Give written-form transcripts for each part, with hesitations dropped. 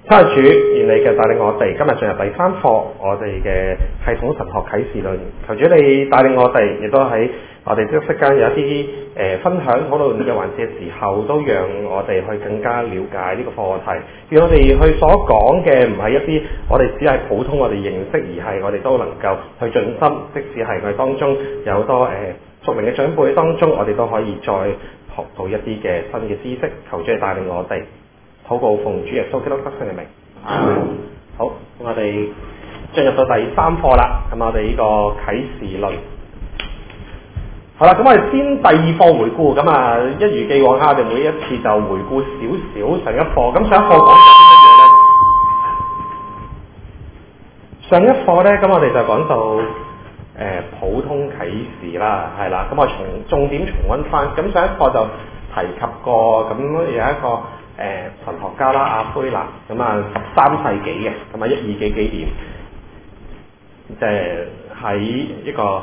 差主，願你嘅帶領我哋今日進入第三課，我哋嘅系統神學啟示論。求主你帶領我哋，亦都喺我哋知識間有一啲分享討論嘅環節嘅時候，都讓我哋去更加了解呢個課題。讓我哋去所講嘅唔係一啲我哋只係普通我哋認識，而係我哋都能夠去盡心。即使係我哋當中有好多屬靈嘅長輩當中，我哋都可以再學到一啲嘅新嘅知識。求主你帶領我哋。禱告奉主耶穌基督得勝嘅名。好，咁我哋進入到第三課啦。咁我哋呢個啟示論，好啦，咁我哋先第二課回顧。咁啊，一如既往，我哋每一次就回顧少少上一課。咁上一課講咗啲乜嘢咧？上一課咧，咁我哋就講到普通啟示啦，係啦。咁我重點重溫翻。咁上一課就提及過，咁有一個神學家啦，阿奎那，咁啊13世紀嘅，咁啊1、2幾年，即係喺一個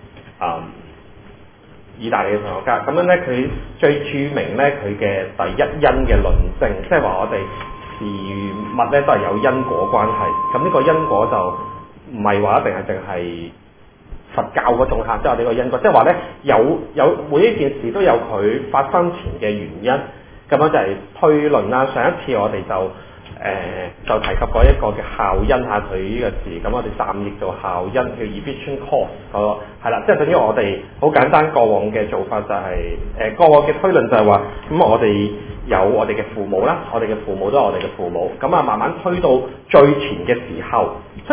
意大利嘅神學家。咁樣咧，佢最著名咧，佢嘅第一因嘅論證，即係話我哋事物咧都係有因果關係。咁呢個因果就唔係話一定係淨係佛教嗰種嚇，即係我哋個因果，即係話咧有每一件事都有佢發生前嘅原因。咁樣就係推論啦。上一次我哋就提及過一個嘅效因嚇，佢呢個字，咁我哋暫譯做效因，叫 efficient cause 係啦，即係等於我哋好簡單過往嘅做法就係過往嘅推論就係話，咁我哋有我哋嘅父母啦，我哋嘅父母都係我哋嘅父母，咁啊慢慢推到最前嘅時候，即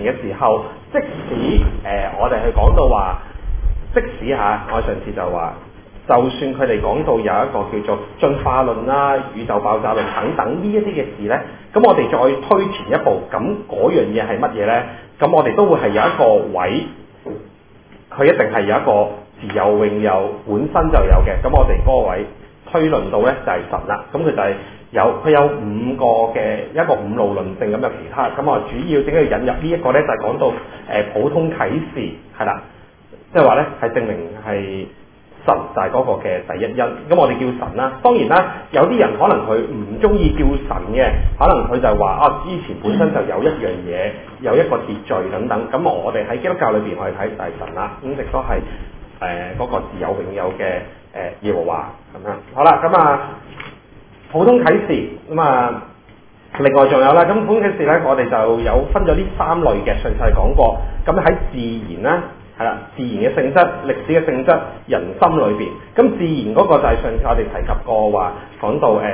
使我哋去講到話，即使嚇，我上次就話。就算佢哋講到有一個叫做進化論啦、宇宙爆炸論等等呢一啲嘅事呢，咁我哋再推前一步，咁嗰樣嘢係乜嘢呢？咁我哋都會係有一個位，佢一定係有一個自有永有，本身就有嘅。咁我哋嗰個位推論到呢，就係神啦。咁佢就係佢有5個嘅一個5路論證，咁有其他。咁我主要點解要引入呢一個呢？就係講到普通啟示係啦，即係話呢係證明係。神就係嗰個嘅第一因，咁我哋叫神啦。當然啦，有啲人可能佢唔中意叫神嘅，可能佢就話之前本身就有一樣嘢，有一個秩序等等。咁我哋喺基督教裏邊，我哋睇就係神啦，咁亦都係嗰個自有永有嘅耶和華咁樣。好啦，咁普通啟示咁另外仲有啦，咁普通啟示咧，我哋就有分咗呢3類嘅，上次係講過。咁喺自然啦。係啦，自然嘅性質、歷史嘅性質、人心裏邊。咁自然嗰個就係上次我哋提及過話，講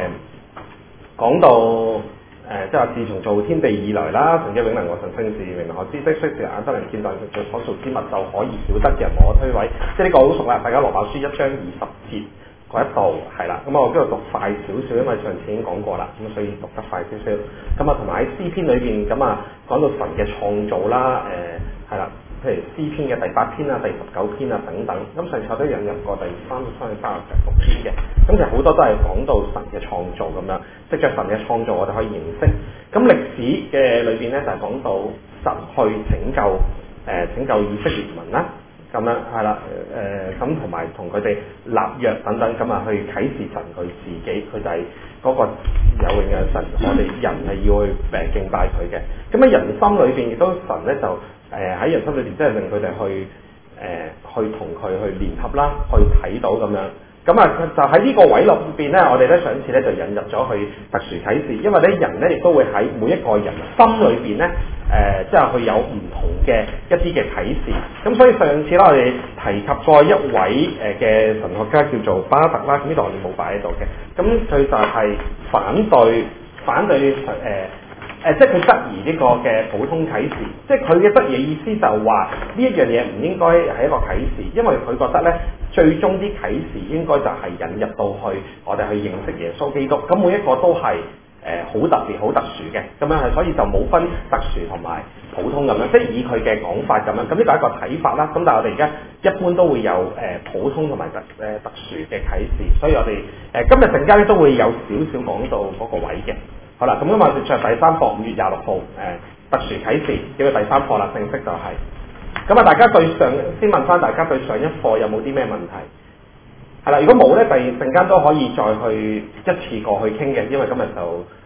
到即係話自從造天地以來啦，神嘅永能和神聖事、明能和知識，雖是眼不能見，但是所屬之物就可以曉得嘅，人無可推諉。即係呢個好熟啦，大家羅馬書1章20節嗰一度係啦。咁我今日讀快少少，因為上次已經講過啦，咁所以讀得快少少。咁同埋喺詩篇裏邊，咁講到神嘅創造啦，係啦。譬如詩篇嘅第8篇啊、第19篇啊等等，咁上次我都引入過第3至36篇嘅，咁其實好多都係講到神嘅創造咁樣，藉著神嘅創造我哋可以認識。咁歷史嘅裏邊咧就係講到神去拯救以色列民啦，咁樣係啦，咁同埋同佢哋立約等等，咁去啟示神佢自己，佢就係嗰個有永嘅神，我哋人係要去敬拜佢嘅。咁喺人心裏邊亦都神咧就。喺人心裏邊，即係令佢哋去同佢去聯合啦，去睇到咁樣。咁就喺呢個位落邊咧，我哋咧上次咧就引入咗去特殊啟示，因為咧人咧亦都會喺每一個人心裏邊咧，即係佢有唔同嘅一啲嘅啟示。咁所以上次咧我哋提及過一位嘅神學家叫做巴特啦，咁呢度我哋冇擺喺度嘅。咁佢就係反對即係佢質疑呢個嘅普通啟示，即係佢嘅質疑嘅意思就話呢一樣嘢唔應該係一個啟示，因為佢覺得咧最終啲啟示應該就係引入到去我哋去認識耶穌基督，咁每一個都係好特別、好特殊嘅，咁樣係所以就冇分特殊同埋普通咁樣，即係以佢嘅講法咁樣，咁呢個係一個睇法啦。咁但係我哋而家一般都會有普通同埋特殊嘅啟示，所以我哋今日陣間咧都會有少少講到嗰個位嘅。好啦，咁今日就第3課5月26號特殊啟示叫做第3課啦，正式就係。咁大家先問翻大家對上一課有冇啲咩問題？係啦，如果冇咧，陣間都可以再去一次過去傾嘅，因為今日就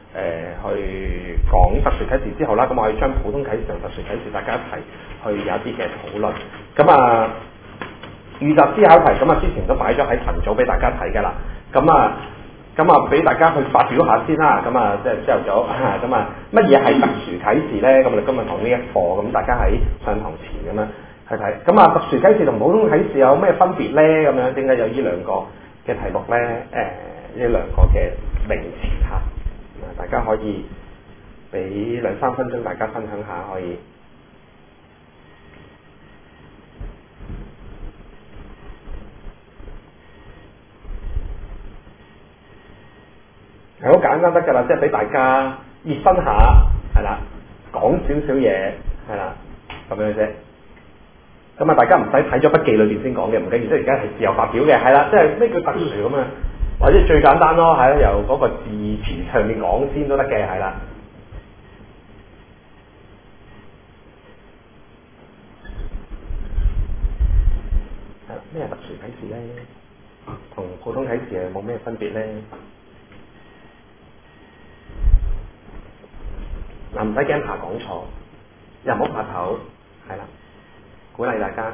去講特殊啟示之後啦，咁我可以將普通啟示同特殊啟示大家一齊去有一啲嘅討論。咁啊，預習思考題咁啊，之前都擺咗喺群組俾大家睇㗎啦。咁啊，俾大家去發表下先啦。咁啊，即係朝頭早咁啊，乜嘢係特殊啟示咧？咁我哋今日講呢一課，咁大家喺上堂前咁樣去睇。咁啊，特殊啟示同普通啟示有咩分別咧？咁樣點解有呢兩個嘅題目咧？呢兩個嘅名詞嚇，大家可以俾2-3分鐘大家分享下，可以。係好簡單得㗎啦，即係俾大家熱身下，係啦，講少少嘢，係啦，咁樣啫。咁啊，大家唔使睇咗筆記裏邊先講嘅，唔緊要，即係而家係自由發表嘅，係啦，即係咩叫特殊咁啊？或者最簡單咯，係啦，由嗰個字詞上面講先都得嘅，係啦。咩特殊啟示咧？同普通啟示係冇咩分別咧？嗱，唔使驚怕講錯，又唔好怕醜，係啦，鼓勵大家。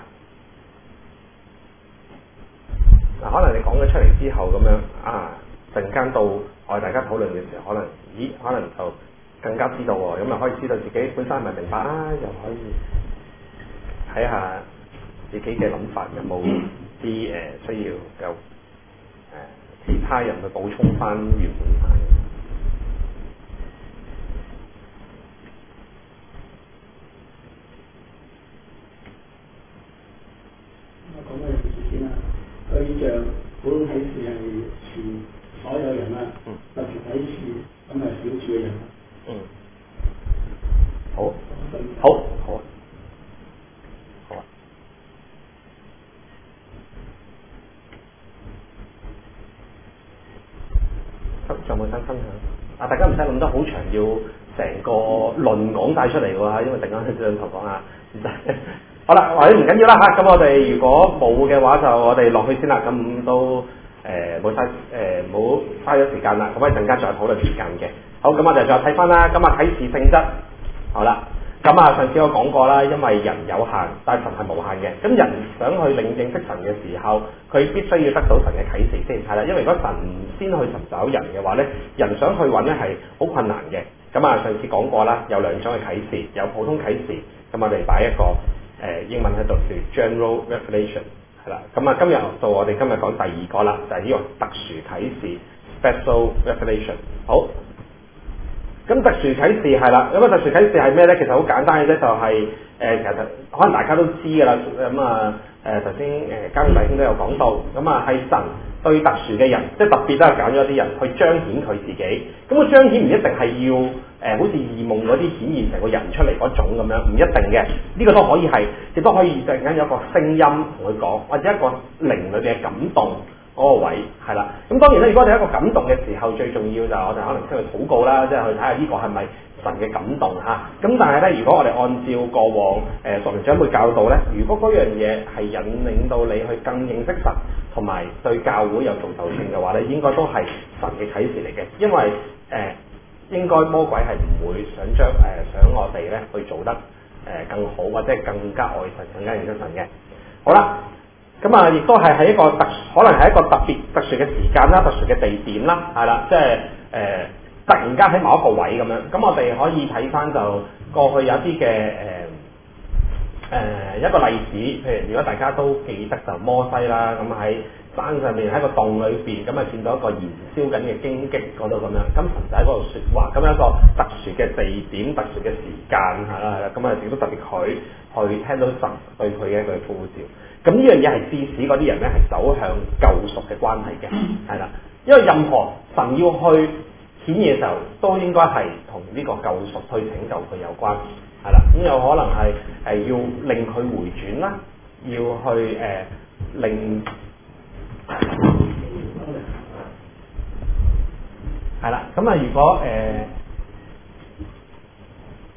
嗱，可能你講咗出嚟之後咁樣啊，陣間到我哋大家討論嘅時候，可能就更加知道喎，咁啊可以知道自己本身係咪明白啊，又可以睇下自己嘅諗法有冇啲需要有其他人去補充翻原本翻。 講個例子先啦，對象普通啟示係全所有人啦，特殊啟示咁係少數嘅人啦。 好。仲有冇新分享？啊，大家唔使諗得好長，要成個論講晒出嚟喎，因為陣間去上堂講下。好啦，或者唔緊要啦嚇，咁我哋如果冇嘅話，就我哋落去先啦。咁都冇嘥咗時間啦。咁我哋陣間仲有討論時間嘅。好，咁我哋再睇翻啦。咁啊，啟示性質，好啦。咁啊，上次我講過啦，因為人有限，但神係無限嘅。咁人想去認識神嘅時候，佢必須要得到神嘅啟示先係啦。因為如果神先去尋找人嘅話咧，人想去揾咧係好困難嘅。咁啊，上次講過啦，有兩種嘅啟示，有普通啟示。咁我哋擺一個英文喺度叫 General Revelation 係啦。咁啊，今日到我哋今日講第二個啦，就係呢個特殊啟示 Special Revelation。好。咁特殊啟示係啦，咁啊特殊啟示係咩咧？其實好簡單嘅啫，就係其實可能大家都知㗎啦。咁啊頭先嘉明弟兄都有講到，咁啊係神對特殊嘅人，即係特別都係揀咗啲人去彰顯佢自己。咁個彰顯唔一定係要好似異夢嗰啲顯現成個人出嚟嗰種咁樣，唔一定嘅。呢個都可以係，亦都可以突然間有一個聲音同佢講，或者一個靈裏邊嘅感動。嗰個位係啦，咁當然咧，如果我哋一個感動嘅時候，最重要就係我哋可能出去禱告啦，即係去睇下呢個係咪神嘅感動嚇。咁但係咧，如果我哋按照過往屬靈長輩教導咧，如果嗰樣嘢係引領到你去更認識神，同埋對教會有造就性嘅話咧，應該都係神嘅啟示嚟嘅，因為應該魔鬼係唔會想我哋咧去做得更好，或者係更加愛神、更加認識神嘅。好啦。咁啊，亦都係喺一個可能係一個特殊嘅時間啦、特殊嘅地點啦，係啦，即係突然間喺某一個位咁樣。咁我哋可以睇翻就過去有啲嘅一個例子，譬如如果大家都記得就摩西啦，咁喺山上面喺個洞裏邊，咁啊見到一個燃燒緊嘅荊棘嗰度咁樣，咁神就喺嗰度説話，咁有一個特殊嘅地點、特殊嘅時間係啦，咁啊亦都特別佢去聽到神對佢嘅一句呼召。咁呢樣嘢係致使嗰啲人咧係走向救贖嘅關係嘅，係啦，因為任何神要去顯現嘅時候，都應該係同呢個救贖去拯救佢有關，係啦，咁有可能係要令佢回轉啦，要去令係啦，咁啊如果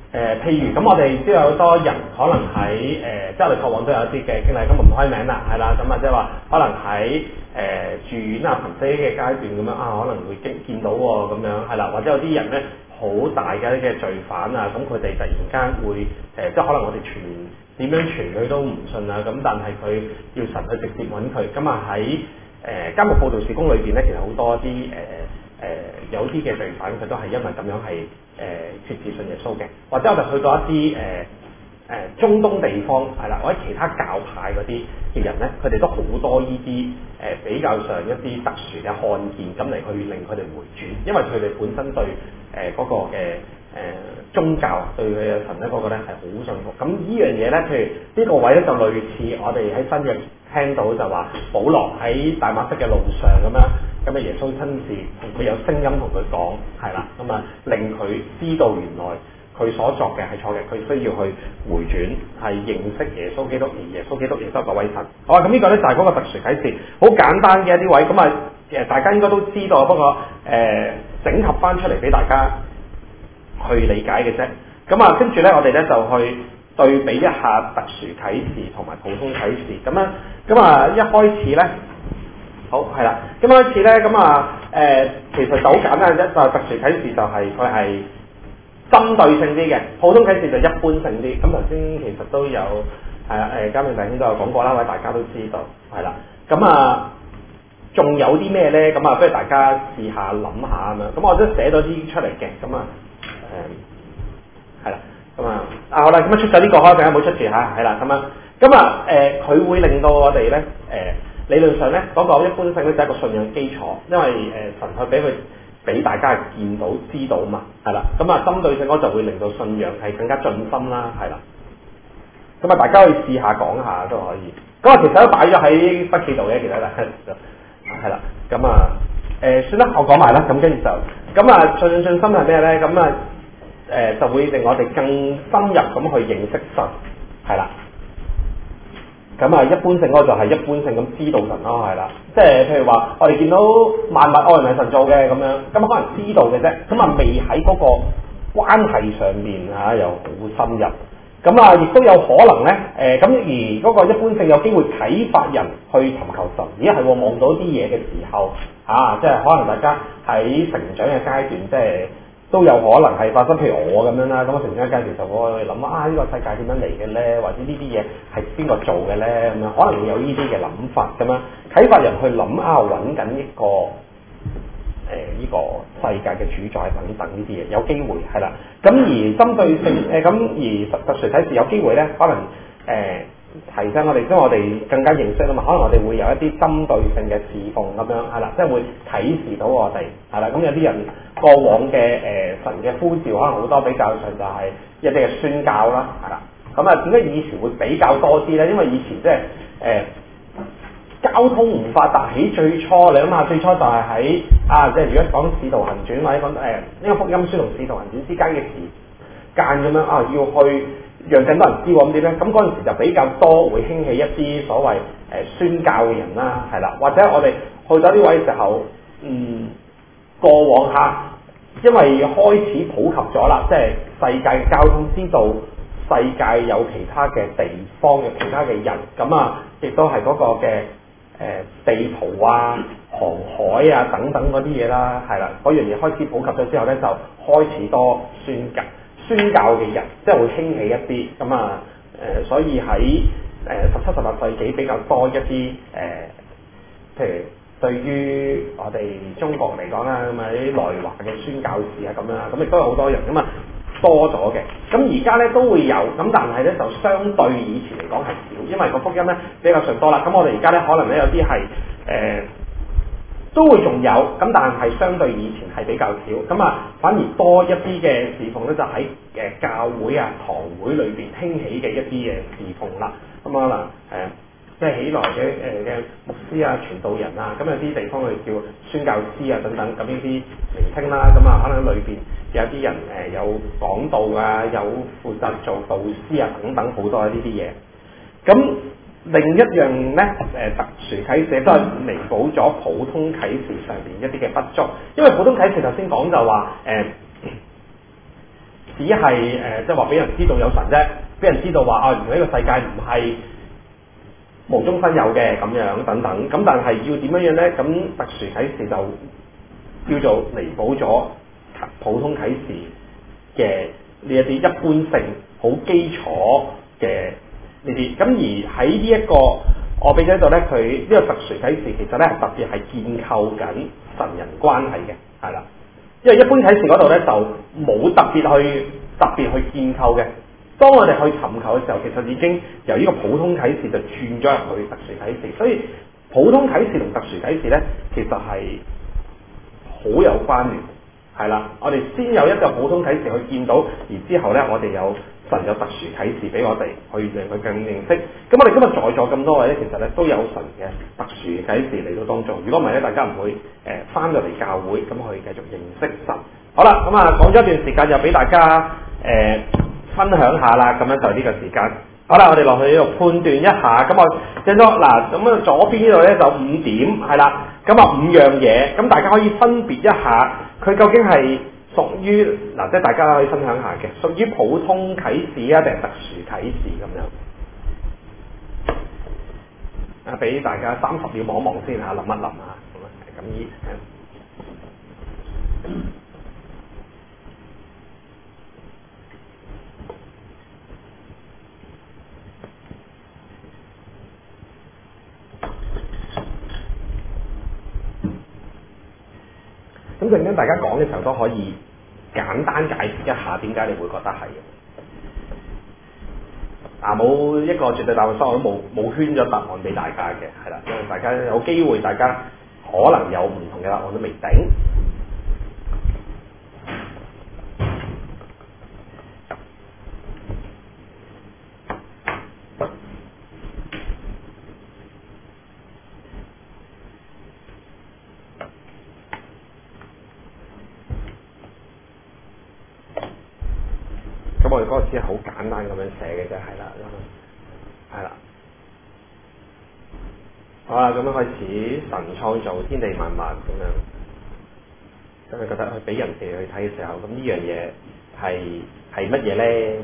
譬如咁，我哋知道有好多人可能喺即係我哋過往都有一啲嘅經歷，咁唔開名啦，係啦，咁啊即係話可能喺住院啊、瀕死嘅階段咁樣啊，可能會見到喎咁樣係啦，或者有啲人咧好大嘅一啲罪犯啊，咁佢哋突然間會即係可能我哋點樣傳佢都唔信啊，咁但係佢要神去直接揾佢，咁啊喺監獄報道事工裏邊咧，其實好多啲有啲嘅罪犯佢都係因為咁樣係決志信耶穌嘅，或者我哋去到一啲中東地方係啦，或者其他教派嗰啲嘅人咧，佢哋都好多呢啲比較上一啲特殊嘅看見，咁嚟去令佢哋回轉，因為佢哋本身對嗰個嘅宗教對佢嘅神咧嗰個咧係好信服。咁呢樣嘢咧，譬如呢個位咧就類似我哋喺新約聽到就話保羅喺大馬色嘅路上咁樣，咁啊耶穌親自同佢有聲音同佢講，係啦，咁啊令佢知道原來佢所作嘅係錯嘅，佢需要去回轉，係認識耶穌基督，而耶穌基督亦都係個位神。好啊，咁呢個咧就係嗰個特殊啟示，好簡單嘅一啲位，咁啊大家應該都知道，不過整合翻出嚟俾大家去理解嘅啫。咁啊跟住咧我哋咧就去對比一下特殊啟示同埋普通啟示。咁啊一開始咧，好係啦，咁開始咧咁啊其實就好簡單嘅啫，就係特殊啟示就係佢係針對性啲嘅，普通啟示就一般性啲。咁頭先其實都有嘉明弟兄都有講過啦，或者大家都知道係啦。咁啊仲有啲咩咧？咁啊不如大家試下諗下咁樣。咁我都寫咗啲出嚟嘅。咁啊係啦。咁啊好啦，咁啊出咗呢個開名冇出住嚇，係啦咁啊。咁啊佢會令到我哋咧理論上咧嗰個一般性咧就係一個信仰基礎，因為神去俾大家見到知道嘛，係啦。咁啊針對性嗰就會令到信仰係更加進深啦，係啦。咁啊大家可以試下講下都可以。咁啊其實都擺咗喺筆記度嘅，其實係啦。咁啊算啦，我講埋啦。咁跟住就咁啊進深係咩咧？咁啊就會令我哋更深入咁去認識神，係啦。咁啊，一般性嗰個就係一般性咁知道神咯，係啦。即係譬如話，我哋見到萬物係咪神做嘅咁樣，咁可能知道嘅啫，咁啊未喺嗰個關係上面又好深入。咁啊，亦都有可能咧，咁而嗰個一般性有機會啟發人去尋求神，而係望到啲嘢嘅時候，即係可能大家喺成長嘅階段，即係都有可能係發生，譬如我咁樣啦，咁我成長嘅階段就我諗呢個世界點樣嚟嘅咧，或者呢啲嘢係邊個做嘅咧，咁樣可能會有呢啲嘅諗法咁樣，啟發人去諗揾緊一個呢個世界嘅主宰等等呢啲嘢，有機會係啦。咁而針對性咁而特殊啟示有機會咧，可能提醒我哋，因為我哋更加認識啊嘛，可能我哋會有一啲針對性嘅侍奉咁樣係啦，即係會啟示到我哋係啦。咁有啲人過往嘅神嘅呼召，可能好多比較上就係一啲嘅宣教啦，係啦。咁啊點解以前會比較多啲咧？因為以前即係交通唔發達，起最初你諗下，最初就係喺即係如果講《使徒行傳》或者講呢個福音書同《使徒行傳》之間嘅時間咁樣要去讓更多人知咁點咧？咁嗰陣時就比較多會興起一啲所謂宣教嘅人啦，係啦，或者我哋去到呢位時候，過往因為開始普及咗啦，即係世界嘅交通，知道世界有其他嘅地方有其他嘅人，咁亦都係嗰個嘅地圖航海等等嗰啲嘢啦，係啦，嗰樣嘢開始普及咗之後咧，就開始多宣教嘅人，即係會興起一啲咁所以喺17、18世紀比較多一啲譬如對於我哋中國嚟講啦，咁啲來華嘅宣教士咁樣，咁亦都有好多人多咗嘅。咁而家咧都會有，咁但係咧就相對以前嚟講係少，因為個福音咧比較上多啦。咁我哋而家咧可能咧有啲係都會仲有，咁但係相對以前係比較少，咁反而多一啲嘅侍奉咧就喺教會堂會裏邊興起嘅一啲嘅侍奉啦。咁可能即係起來嘅牧師傳道人咁有啲地方佢叫宣教師等等，咁呢啲名稱啦，咁可能裏邊有啲人有講道有負責做導師等等好多呢啲嘢。咁另一樣咧特殊啟示都係彌補咗普通啟示上邊一啲嘅不足，因為普通啟示頭先講就話只係即係話俾人知道有神啫，俾人知道話啊，原來呢個世界唔係無中生有嘅咁樣等等。咁但係要點樣樣咧？咁特殊啟示就叫做彌補咗普通啟示嘅呢一啲一般性好基礎嘅呢啲。咁而喺呢一個我俾咗喺度咧，佢呢個特殊啟示其實咧係特別係建構緊神人關係嘅，係啦。因為一般啟示嗰度咧就冇特別去建構嘅。當我哋去尋求嘅時候，其實已經由呢個普通啟示就轉咗入去特殊啟示。所以普通啟示同特殊啟示咧，其實係好有關聯，係啦。我哋先有一個普通啟示去見到，而之後咧我哋有神有特殊啟示俾我哋去令佢更認識。咁我哋今日在座咁多位咧，其實咧都有神嘅特殊啟示嚟到當中。如果唔係咧，大家唔會翻到嚟教會咁去繼續認識神。好啦，咁啊講咗一段時間，又俾大家分享下啦。咁樣就呢個時間。好啦，我哋落去呢度判斷一下。咁我正咗嗱，咁啊左邊呢度咧就5點，係啦。咁啊5樣嘢，咁大家可以分別一下，佢究竟係屬於嗱，即係大家可以分享下嘅，屬於普通啟示啊，定係特殊啟示咁樣？啊，俾大家30秒望一望先嚇，諗一諗嚇，咁啊係咁依。咁陣間大家講嘅時候都可以簡單解釋一下點解你會覺得係嘅。冇一個絕對答案，所以我都冇圈咗答案俾大家嘅，係啦，因為大家有機會，大家可能有唔同嘅答案都未定。咁我哋嗰個只係好簡單咁樣寫嘅啫，係啦，係啦。好啦，咁樣開始，神創造天地萬物咁樣。咁你覺得去俾人哋去睇嘅時候，咁呢樣嘢係乜嘢咧？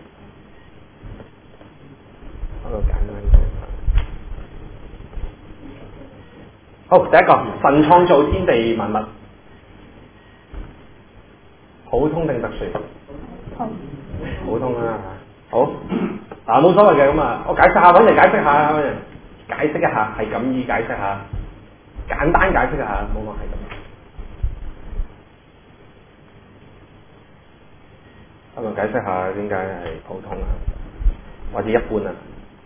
嗰個簡單嘅。好，第一個，神創造天地萬物，普通定特殊？普通啦，好冇所謂嘅。咁啊，我解釋下，揾嚟解釋下，解釋一下，係咁意解釋下，簡單解釋下，冇問題咁。咁啊，解釋下點解係普通啊，或者一般啊？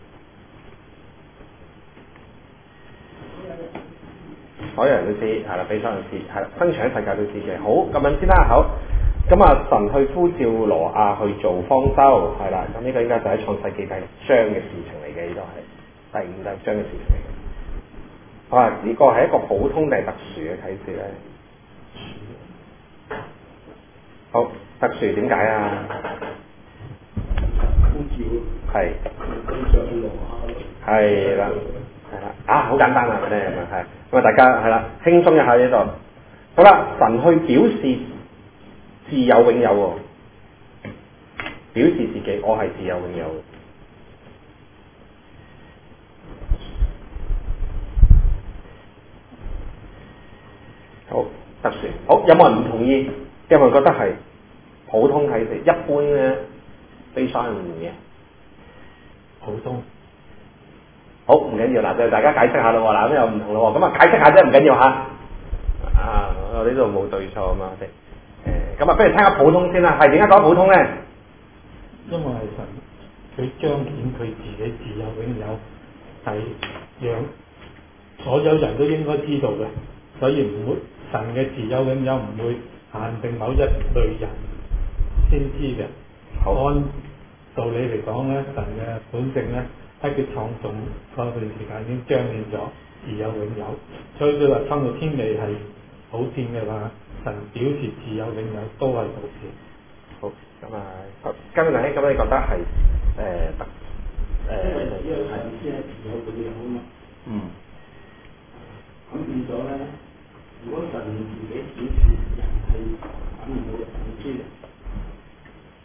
所有人都知，係啦，俾所有人知，係啦，生存喺世界都知嘅。好，咁樣先啦，好。咁啊，神去呼召挪亞去做方舟，係啦。咁呢個應該就喺創世記第6章嘅事情嚟嘅，呢度係第5章嘅事情嚟嘅。啊，呢個係一個普通定係特殊嘅啟示咧？好，特殊點解啊？ 呼召係。係啦，係啦。好簡單啊，咧咁啊，係。咁啊，大家係啦，輕鬆一下呢度。好啦，神去表示自有永有喎，表示自己我係自有永有。好，特殊。好，有冇人唔同意？有冇人覺得係普通啟示？一般咧，非常唔嘅。 普通。 好，唔緊要，嗱，就大家解釋下咯喎，嗱，咁又唔同咯喎，咁啊解釋下啫，唔緊要嚇。我呢度冇對錯啊嘛，我哋。咁啊，不如聽下普通先啦。係點解講普通咧？ 因為係神佢彰顯佢自己自有永有，係讓所有人都應該知道嘅，所以唔會神嘅自有永有唔會限定某一類人先知嘅。按道理嚟講咧，神嘅本性咧喺佢創造嗰段時間已經彰顯咗自有永有，所以佢話創造天地係普遍嘅話。神表示自有永有都係普遍。好，咁啊，跟住咁你覺得係因為神先係自有永有啊嘛。咁變咗咧，如果神自己表示人係揾唔到人知嘅，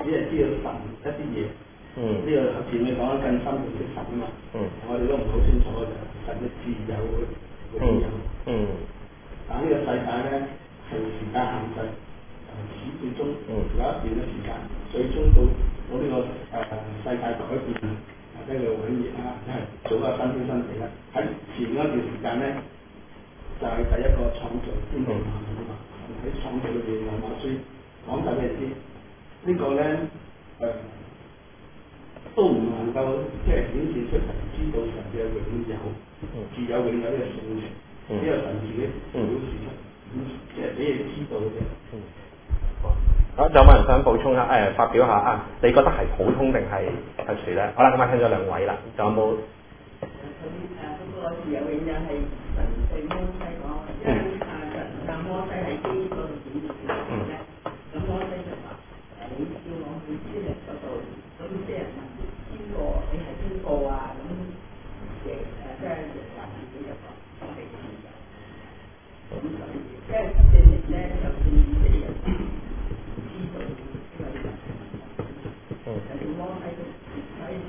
只係知道神一啲嘢。呢個前面講得更深嘅神啊嘛。我哋都唔係好清楚嘅，神嘅自由嘅自由。但呢個世界咧係時間限制，始至終有一段嘅時間，最終到呢個世界改變或者佢毀滅啊，即係做一個新天新地啦。喺前嗰段時間咧，就係、第一個創造天地萬物啊嘛。喺創造裏邊，羅馬書講晒俾你知，呢個咧都唔能夠即係顯示出神知道神嘅永有、自有永有呢個性情，呢個神自己表示出，即係俾你知道嘅。 好，有冇人想補充下？發表下啊？你覺得係普通定係特殊咧？好啦，咁啊聽咗兩位啦，仲有冇？ 嗰個自有永有係神對摩西講，因為神摩西喺基嗰度點做咧？咁摩西就話：你叫我去先人嗰度，咁先人問邊個？你係邊個啊？咁即係話自己就講我係自由。咁所以即係證明咧，就算以色列人知道呢個人，人哋摩西都可以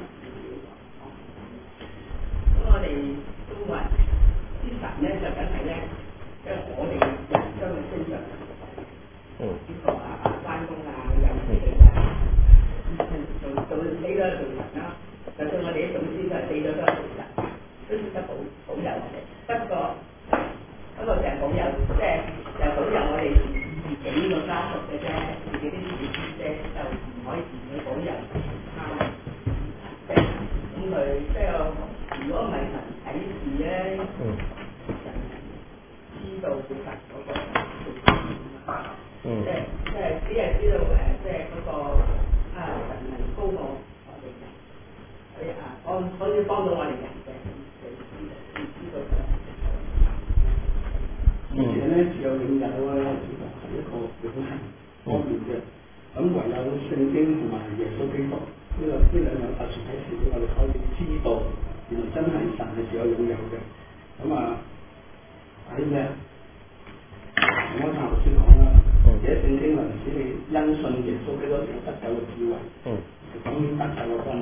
咁我哋都話啲神咧就梗係咧，即係我哋人將佢升上呢個關公啊、有氣啊，做死咗做神啦。就算我哋啲祖先就死咗都係做神，都識得保佑我哋。不過就係保佑，即係就保佑我哋自己個家屬嘅啫，自己啲子孫啫，就唔可以自己保佑他人。即係咁佢即係。如果唔係神啟示咧，神知道神嗰個即係只係知道即係嗰個神係高過我哋人，可以幫到我哋人嘅，知道嘅。 而且咧，自有永有咧，係一個永恆方面嘅。咁唯有聖經同埋耶穌基督呢兩樣特殊啟示，我哋可以知道。原來真係神係自有永有嘅，咁喺咩？我頭先講啦，寫聖經能使你因信耶穌基督有得救嘅智慧，咁得救嘅方法。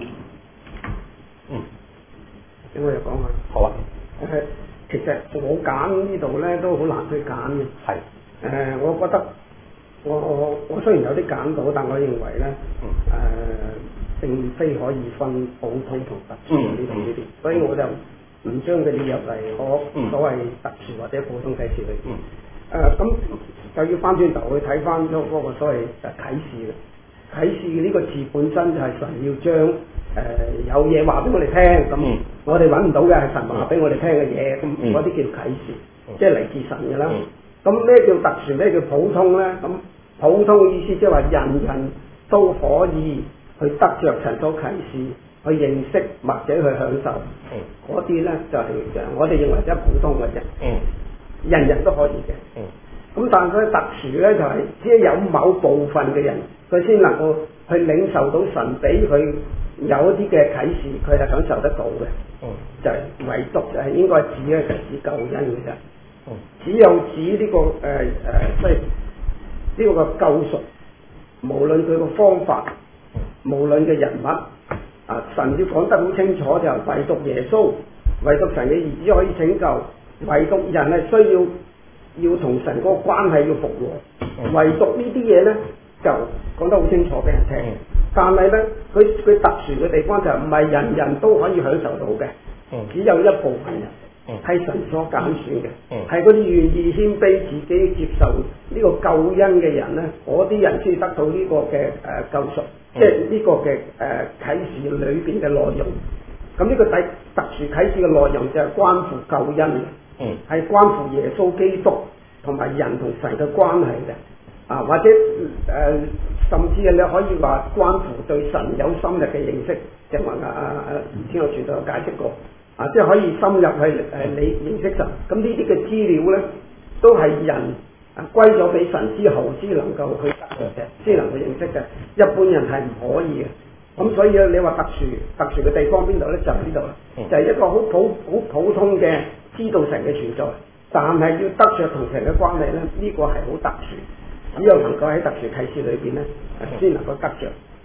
咁我又講下。 好啊。 其實我揀呢度咧都好難去揀嘅。係。我覺得我雖然有啲揀到，但我認為咧，並非可以分普通同特殊呢啲，所以我就唔將佢列入嚟所謂特殊或者普通啟示裏邊。咁就要翻轉頭去睇翻咗嗰個所謂啟示啦。啟示呢個字本身就係神要將有嘢話俾我哋聽，咁我哋揾唔到嘅係神話俾我哋聽嘅嘢，咁嗰啲叫啟示，即係嚟自神嘅啦。咁咩叫特殊？咩叫普通咧？咁普通嘅意思即係話人人都可以去得着神所啟示，去認識或者去享受，嗰啲咧就係我哋認為即係普通嘅啫，人人都可以嘅。咁但係特殊咧就係只係有某部分嘅人，佢先能夠去領受到神俾佢有一啲嘅啟示，佢係享受得到嘅。就係唯獨就係應該指咧就係指救恩嘅啫。只有指呢個即係呢個嘅救贖，無論佢個方法。無論嘅人物，神要講得好清楚，就係唯獨耶穌，唯獨神嘅兒子可以拯救，唯獨人係需要同神嗰個關係要復和，唯獨呢啲嘢咧就講得好清楚俾人聽。但係咧，佢特殊嘅地方就唔係人人都可以享受到嘅，只有一部分人係神所揀選嘅，係嗰啲願意謙卑自己接受呢個救恩嘅人咧，嗰啲人先得到呢個嘅救贖。即係呢個嘅啟示裏邊嘅內容，咁呢個特殊啟示嘅內容就係關乎救恩嘅，係關乎耶穌基督同埋人同神嘅關係嘅，或者甚至你可以話關乎對神有深入嘅認識，即係話先我傳道有解釋過，即係可以深入去你認識神，咁呢啲嘅資料咧都係人歸咗俾神之後先能夠去得嘅，先能夠認識嘅。一般人係唔可以嘅。咁所以咧，你話特殊嘅地方邊度咧？就係呢度啦，就係一個好普通嘅知道神嘅存在，但係要得着同神嘅關係咧，呢個係好特殊，只有能夠喺特殊啟示裏邊咧，先能夠得着。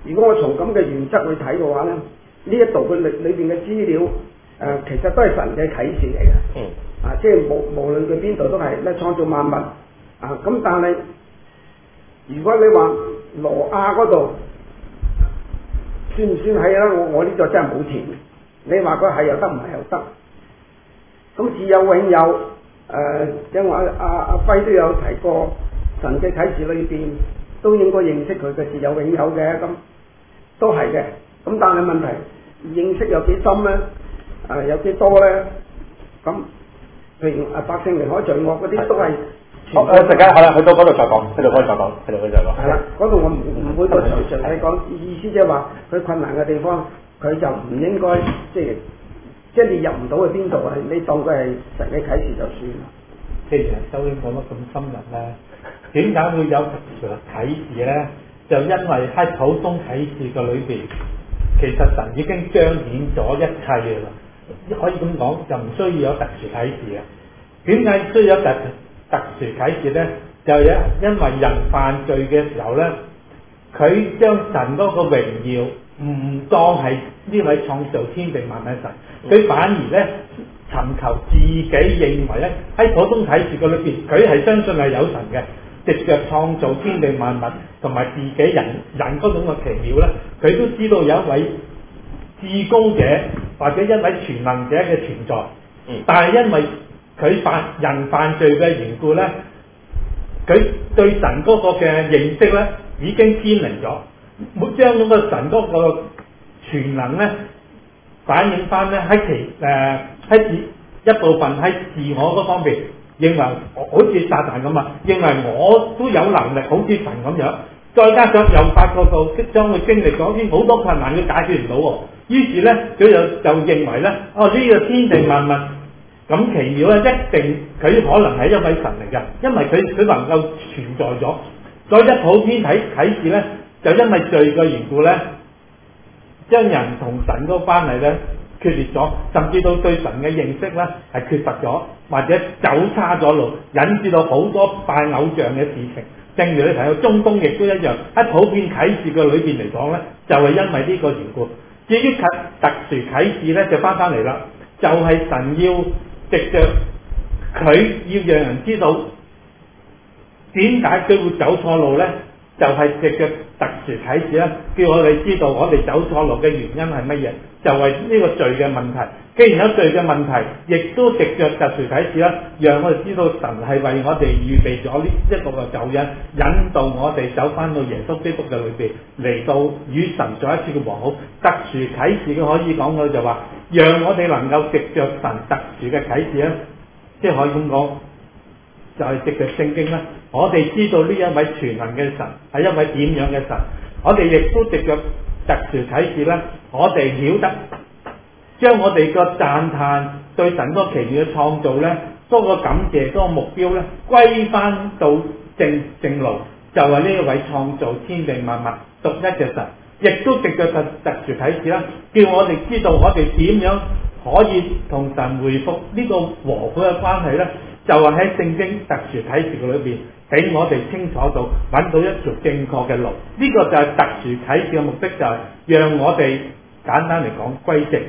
如果我從咁嘅原則去睇嘅話咧，呢一度佢裏邊嘅資料其實都係神嘅啟示嚟嘅。即係無論佢邊度都係咧創造萬物。咁但係如果你話挪亞嗰度算唔算係啊？我呢度真係冇填。你話佢係又得，唔係又得。咁自有永有，因為阿輝都有提過，神嘅啟示裏邊都應該認識佢嘅自有永有嘅，咁都係嘅。咁但係問題認識有幾深咧？有幾多咧？咁譬如百姓離開罪惡嗰啲都係。 好，陣間好啦，去到嗰度再講，去到嗰度再講，去到嗰度再講。係啦，嗰度我唔會再詳細講，意思即係話佢困難嘅地方，佢就唔應該即係你入唔到去邊度啊？你當佢係神嘅啟示就算啦。 既然周英講得咁深入咧，點解會有特殊啟示咧？就因為喺普通啟示嘅裏邊，其實神已經彰顯咗一切嘅啦。可以咁講，就唔需要有特殊啟示嘅。點解需要有特殊啟示咧？就因為人犯罪嘅時候咧，佢將神嗰個榮耀唔當係呢位創造天地萬物嘅神，佢反而咧尋求自己認為咧喺普通啟示嘅裏邊，佢係相信係有神嘅，藉着創造天地萬物同埋自己人嗰種嘅奇妙咧，佢都知道有一位至高者或者一位全能者嘅存在。但係因為佢人犯罪嘅緣故咧，佢對神嗰個嘅認識咧已經偏離咗，冇將嗰個神嗰個全能咧反映翻咧喺一部分喺自我嗰方面，認為好似撒旦咁啊，認為我都有能力好似神咁樣，再加上又發覺到即將會經歷咗啲好多困難，佢解決唔到喎，於是咧佢就認為咧，呢個天地萬物咁奇妙咧，一定佢可能係一位神嚟嘅，因為佢能夠存在咗。所以一普天啟示咧，就因為罪嘅緣故咧，將人同神嗰個關係咧決裂咗，甚至到對神嘅認識咧係缺乏咗，或者走差咗路，引致到好多拜偶像嘅事情。正如你睇到中東亦都一樣，喺普遍啟示嘅裏邊嚟講咧，就係因為呢個緣故。至於特殊啟示咧，就翻嚟啦，就係神要藉着佢要讓人知道點解佢會走錯路咧，就係藉着特殊啟示啦，叫我哋知道我哋走錯路嘅原因係乜嘢，就係呢個罪嘅問題。既然有罪嘅問題，亦都藉着特殊啟示啦，讓我哋知道神係為我哋預備咗呢一個嘅救恩，引導我哋走翻到耶穌基督嘅裏邊，嚟到與神再一次嘅和好。特殊啟示嘅可以講嘅就話，讓我哋能夠藉着神特殊嘅啟示咧，即係可以咁講，就係藉着聖經啦，我哋知道呢一位全能嘅神係一位點樣嘅神，我哋亦都藉着特殊啟示咧，我哋曉得將我哋個讚嘆對神嗰個奇妙嘅創造咧，嗰個感謝嗰個目標咧，歸翻到正路，就係呢一位創造天地萬物獨一嘅神，亦都藉着特殊啟示啦，叫我哋知道我哋點樣可以同神回復呢個和好嘅關係咧，就係喺聖經特殊啟示嘅裏邊，俾我哋清楚到揾到一條正確嘅路。呢個就係特殊啟示嘅目的，就係讓我哋簡單嚟講歸正。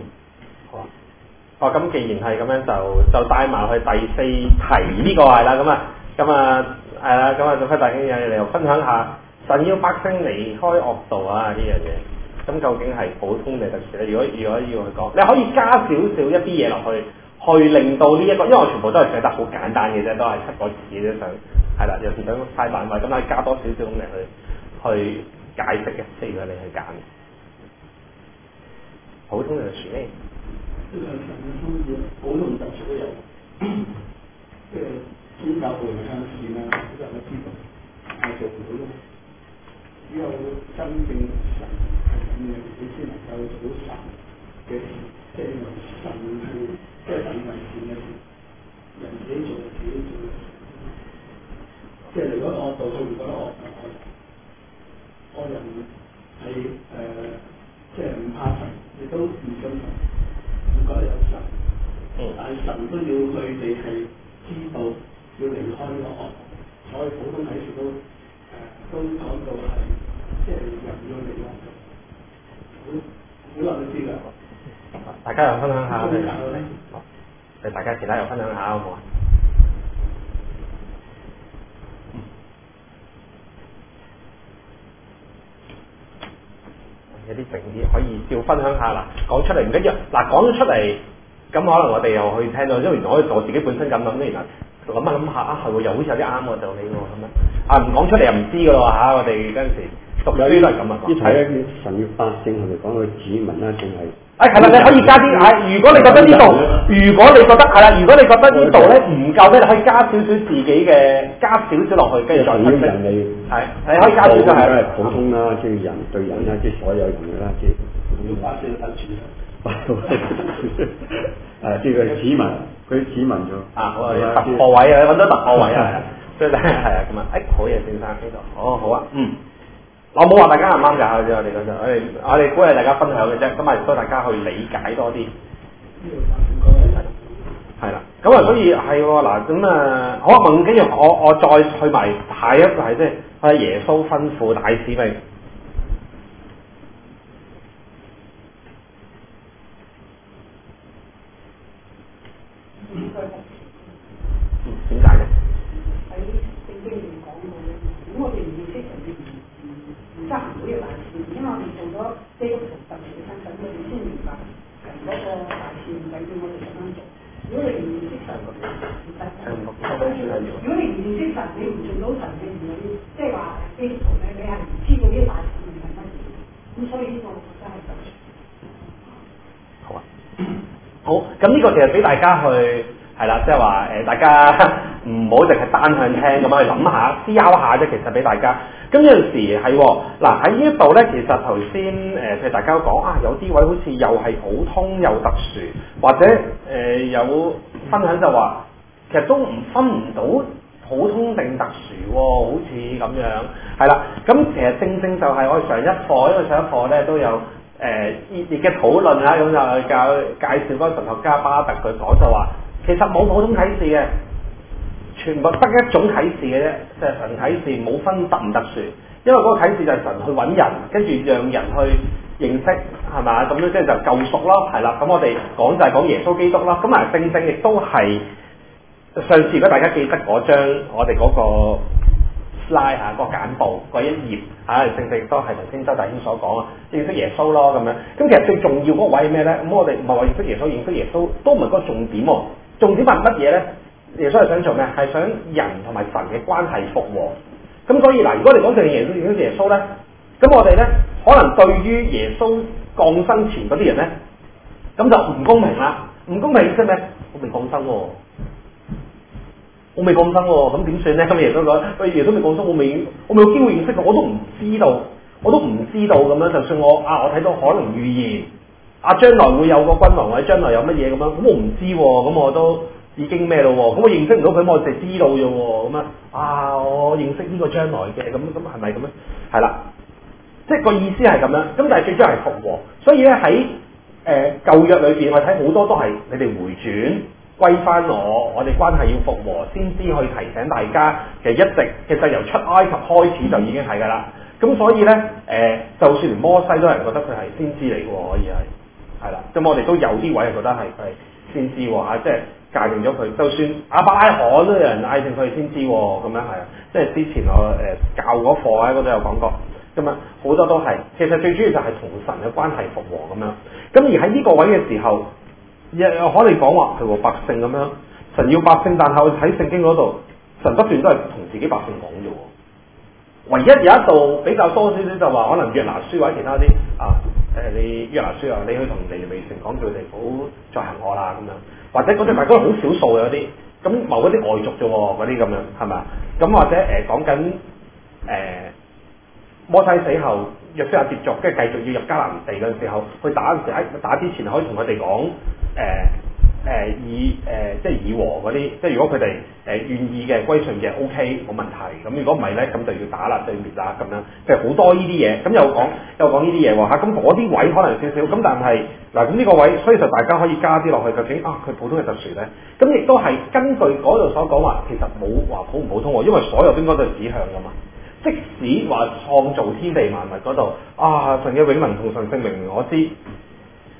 好啊。咁既然係咁樣，就帶埋去第四題呢個係啦。咁啊係啦。咁啊，就輝大兄嚟又分享下神要百姓離開惡道啊呢樣嘢。咁究竟係普通定特殊咧？如果要去講，你可以加少少一啲嘢落去令到呢一個，因為我全部都係寫得好簡單嘅啫，都係7個字嘅啫，係啦，有時想太範圍，咁啊加多少少咁嚟去解釋嘅，即係如果你去揀普通定特殊咧？ 呢個神嘅心意，普通特殊都有，即係宗教部門向善啊，呢個我知道，係做唔到咯。只有真正神係咁樣，你先能夠做到神嘅事，即係神係即係神為善嘅事，人自己做自己做嘅事。即係如果惡道，佢唔覺得惡就惡人係即係唔怕神，亦都唔信神。唔覺得有神，但係神都要佢哋係知道要離開呢個惡，所以普通啟示都講到係即係人要離開啲㗎。 大家又分享下，俾大家其他又分享下好唔好啊？有啲靜啲可以照分享下啦，講出嚟唔緊要。嗱，講咗出嚟，咁可能我哋又去聽到，因為原來我自己本身咁諗，原來諗下諗下啊，係喎，又好似有啲啱喎，就你喎咁樣。啊，唔講出嚟又唔知㗎咯嚇，我哋嗰陣時讀書都係咁啊。 呢題咧，神嘅百姓係咪講佢子民啦，定係？ 係啦，你可以加啲。如果你覺得呢度，如果你覺得係啦，如果你覺得呢度咧唔夠咧，你可以加少少自己嘅，加少少落去，跟住再分析。係，你可以加少少係。 普通啦，即係人對人啦，即係所有人嘅啦，即係。 百姓得住即係佢子民，佢子民咗。 好啊，突破位啊，你揾到突破位啊，即係係啊咁啊，好嘢，先生呢度，好啊，我冇話大家啱唔啱㗎，我哋嗰陣，我哋鼓勵大家分享嘅啫，咁啊，幫大家去理解多啲。係啦，咁啊，所以係喎嗱，咁啊，好啊，問跟住我再去埋下一個係即係耶穌吩咐大使命。點解嘅？ 喺聖經裏面講過咧，咁我哋唔認識神嘅唔執行到呢個大使命，因為我哋做咗基督徒特別嘅身份，我哋先明白神嗰個大使命係要我哋咁樣做。如果你唔認識神，唔得。如果你唔認識神，你唔做到神嘅兒女，即係話基督徒咧，你係唔知道呢個大使命係乜嘢。咁所以呢個真係咁。 好啊，好，咁呢個其實俾大家去。係啦，即係話大家唔好淨係單向聽咁樣去諗下、思考下啫。其實俾大家，咁有陣時係嗱喺呢一度咧，其實頭先譬如大家講啊，有啲位好似又係普通又特殊，或者有分享就話，其實都分唔到普通定特殊喎，好似咁樣。係啦，咁其實正正就係我哋上一課，因為上一課咧都有熱烈嘅討論啦，咁就介紹嗰個神學家巴特佢講就話。其實冇普通啟示嘅，全部得一種啟示嘅啫，就係神啟示，冇分特唔特殊。因為嗰個啟示就係神去揾人，跟住讓人去認識，係咪？咁樣即係就救贖咯，係啦。咁我哋講就係講耶穌基督啦。咁啊，正正亦都係上次如果大家記得嗰張我哋嗰個 slide 嗰個簡報嗰一頁正正亦都係頭先周大軒所講啊，認識耶穌咯咁樣。咁其實最重要嗰個位係咩咧？咁我哋唔係話認識耶穌，認識耶穌都唔係嗰個重點喎。重點係乜嘢咧？耶穌係想做咩？係想人同埋神嘅關係復和。咁所以嗱，如果你講正耶穌咧，咁我哋咧可能對於耶穌降生前嗰啲人咧，咁就唔公平啦。唔公平即係咩？我未降生喎，我未降生喎，咁點算咧？咁耶穌講：喂，耶穌未降生，我未有機會認識佢，我都唔知道咁樣。就算我睇到可能預言。將來會有個君王或者將來有乜嘢咁樣，咁我唔知喎，咁我都已經咩咯喎，咁我認識唔到佢，我淨係知道啫喎，咁我認識呢個將來嘅，咁係咪咁樣？係啦，即係個意思係咁樣，咁但係最終係復和，所以咧喺舊約裏邊，我睇好多都係你哋回轉歸翻我哋關係要復和，先知去提醒大家，其實由出埃及開始就已經係㗎啦，咁所以咧就算連摩西都有人覺得佢係先知嚟嘅，可以係。係啦，咁我哋都有啲位係覺得係佢係先知喎，即係界定咗佢。就算亞伯拉罕都有人嗌定佢係先知喎，咁樣係啊。即係之前我教嗰課喺嗰度有講過，咁啊好多都係。其實最主要就係同神嘅關係復和咁樣。咁而喺呢個位嘅時候，又可以講話係百姓咁樣，神要百姓，但係我喺聖經嗰度，神不斷都係同自己百姓講啫喎。唯一有一度比較多少少就話，可能約拿書或者其他啲你約拿書你去同尼尼微城講叫佢哋唔好再行惡啦咁樣，或者嗰啲大家好少數有啲，咁某嗰啲外族啫喎，嗰啲咁樣係咪？咁或者講緊摩西死後，約書亞接續，跟住繼續要入迦南地嘅時候，去打嘅時候，打之前可以同佢哋講即係以和嗰啲，即係如果佢哋願意嘅歸順嘅 OK 冇問題，咁如果唔係咧，咁就要打啦對滅啦咁樣，即係好多呢啲嘢，咁又講呢啲嘢喎嚇，咁嗰啲位可能少少，咁但係嗱咁呢個位，所以就大家可以加啲落去，究竟佢普通嘅特殊咧，咁亦都係根據嗰度所講話，其實冇話普唔普通喎，因為所有應該都係指向噶嘛，即使話創造天地萬物嗰度神嘅永能同神性明明我知。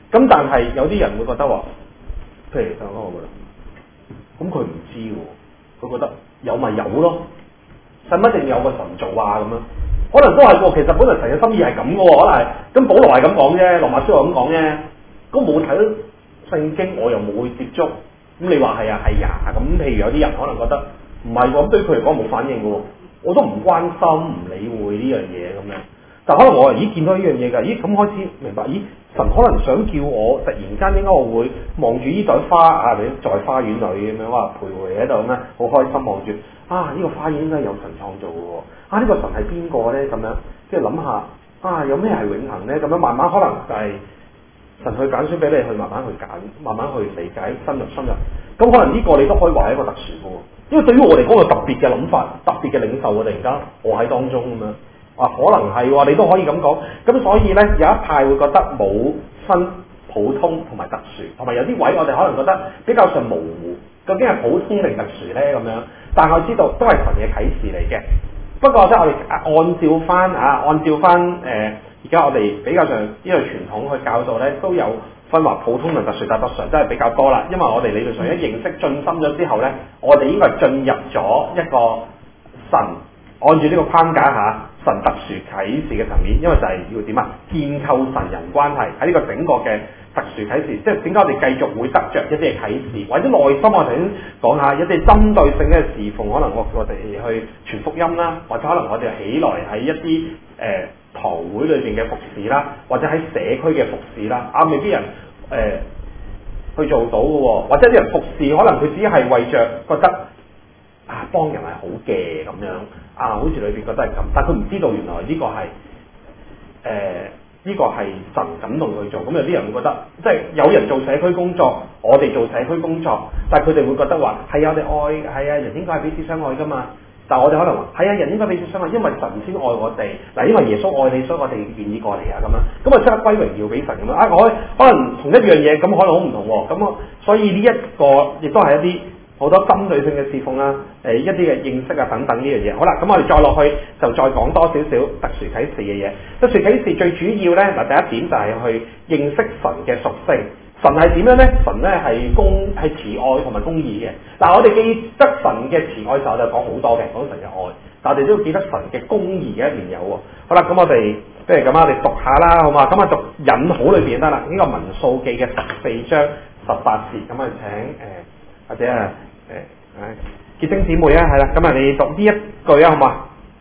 咁但係有啲人會覺得話，譬如我覺得，咁佢唔知喎，佢覺得有咪有咯，使乜一定有個神做啊咁樣？可能都係喎，其實本來神嘅心意係咁嘅喎，可能係。咁保羅係咁講啫，羅馬書係咁講啫。咁冇睇到聖經，我又冇去接觸。咁你話係啊係呀？咁譬如有啲人可能覺得唔係喎，咁對佢嚟講冇反應嘅喎，我都唔關心唔理會呢樣嘢咁樣。但可能我見到呢樣嘢㗎，咁開始明白，神可能想叫我突然間點解我會望住呢朵花啊，你在花園裏咁樣哇徘徊喺度咩？好開心望住呢個花園應該有神創造嘅喎，呢個神係邊個咧咁樣？即係諗下有咩係永恆咧？咁樣慢慢可能就係神去揀選俾你去慢慢去揀，慢慢去理解深入。咁可能呢個你都可以話係一個特殊嘅喎，因為對於我嚟講有特別嘅諗法、特別嘅領受喎，突然間我喺當中咁樣。可能係喎，你都可以咁講。咁所以呢，有一派會覺得冇分普通同埋特殊，同埋有啲位我哋可能覺得比較上模糊，究竟係普通定特殊呢？咁樣。但係我知道都係神嘅啟示嚟嘅。不過即係我哋按照翻而家我哋比較上呢個傳統去教導呢，都有分話普通同特殊，但特殊真係比較多啦。因為我哋理論上一認識進深咗之後呢，我哋應該係進入咗一個神按住呢個框架下。神特殊啟示嘅層面，因為就係要點啊？建構神人關係喺呢個整個嘅特殊啟示，即係點解我哋繼續會得着一啲嘅啟示，或者內心我頭先講下一啲針對性嘅侍奉，可能我哋去傳福音啦，或者可能我哋起來喺一啲堂會裏邊嘅服侍啦，或者喺社區嘅服侍啦，未必人去做到嘅喎，或者啲人服侍可能佢只係為着覺得。幫人係好嘅咁樣好似裏邊覺得係咁，但佢唔知道原來呢個係呢個係神感動佢做。咁有啲人會覺得，即係有人做社區工作，我哋做社區工作，但係佢哋會覺得話係我哋愛係人應該係彼此相愛噶嘛。但係我哋可能話係人應該彼此相愛，因為神先愛我哋嗱，因為耶穌愛你，所以我哋願意過嚟咁樣。咁即刻歸榮耀俾神咁樣我可能同一樣嘢咁可能好唔同喎。咁所以呢一個亦都係一啲。好多針對性嘅侍奉啦，一啲嘅認識等等呢樣嘢。好啦，咁我哋再落去就再講多少少特殊啟示嘅嘢。特殊啟示最主要呢，第一點就係去認識神嘅屬性。神係點樣呢？神呢係慈愛同埋公義嘅。我哋記得神嘅慈愛時候就講好多嘅，講神嘅愛，但我哋都要記得神嘅公義嘅一面有喎。好啦，咁我哋不如咁我哋讀下啦，好嘛？咁讀引號裏邊得啦，呢個民數記嘅14章18節，咁啊請或者結晶姊妹係啦，咁你讀呢一句好嘛？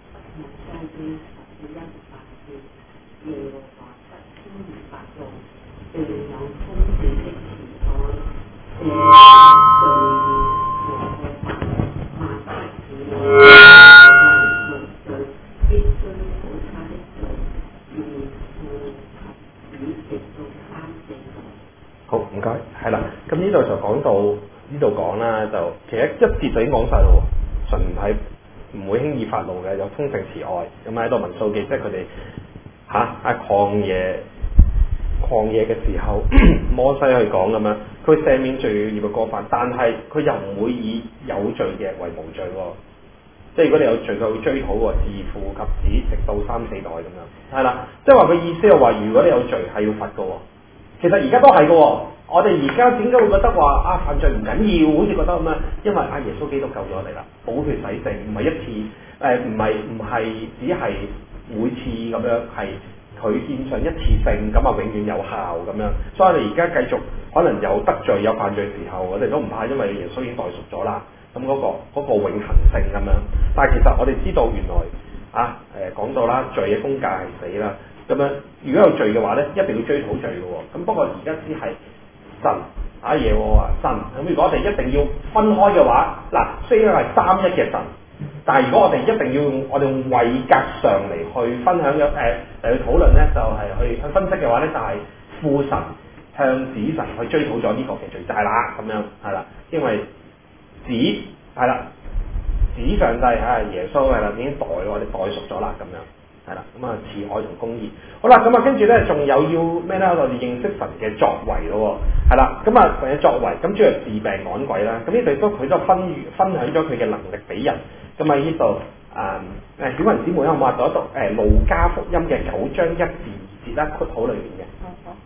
好，唔該，係啦，咁呢度就講到。呢度講啦，就其實一節就已經講晒咯。神係唔會輕易發怒嘅，有豐盛慈愛。咁喺度民數記，即係佢哋喺曠野嘅時候，摩西去講咁樣，佢赦免罪孽嘅過犯，但係佢又唔會以有罪嘅為無罪喎。即係如果你有罪，佢會追討喎，自父及子，直到3、4代咁樣。係啦，即係話佢意思係話，如果你有罪係要罰嘅喎。其實而家都係嘅喎。我哋而家點解會覺得話犯罪唔緊要，好似覺得咁樣？因為耶穌基督救咗我哋啦，寶血洗淨，唔係一次，唔係只係每次咁樣，係佢獻上一次性咁永遠有效咁樣。所以我哋而家繼續可能有得罪有犯罪時候，我哋都唔怕，因為耶穌已經代贖咗啦。咁嗰個永恆性咁樣。但係其實我哋知道原來講到啦，罪嘅工價係死啦。咁樣如果有罪嘅話咧，一定要追討罪嘅喎。咁不過而家只係。神耶和華神，咁如果我哋一定要分開嘅話，雖然係三一嘅神，但係如果我哋一定要用我哋用位格上嚟去分享嘅嚟去討論咧，就係去分析嘅話咧，就係父神向子神去追討咗呢個嘅罪債啦，咁樣係啦，因為子係啦，子上帝耶穌係啦，已經我哋代贖咗啦，咁樣。係啦，咁慈愛同公義。好啦，咁跟住咧，仲有要咩咧？我哋認識神嘅作為咯，係啦，咁神嘅作為，咁主要係治病趕鬼啦。咁呢度佢都分享咗佢嘅能力俾人。咁喺呢度小雲姊妹有冇話讀一讀路加福音嘅9章1至2節啦，括號裏邊嘅。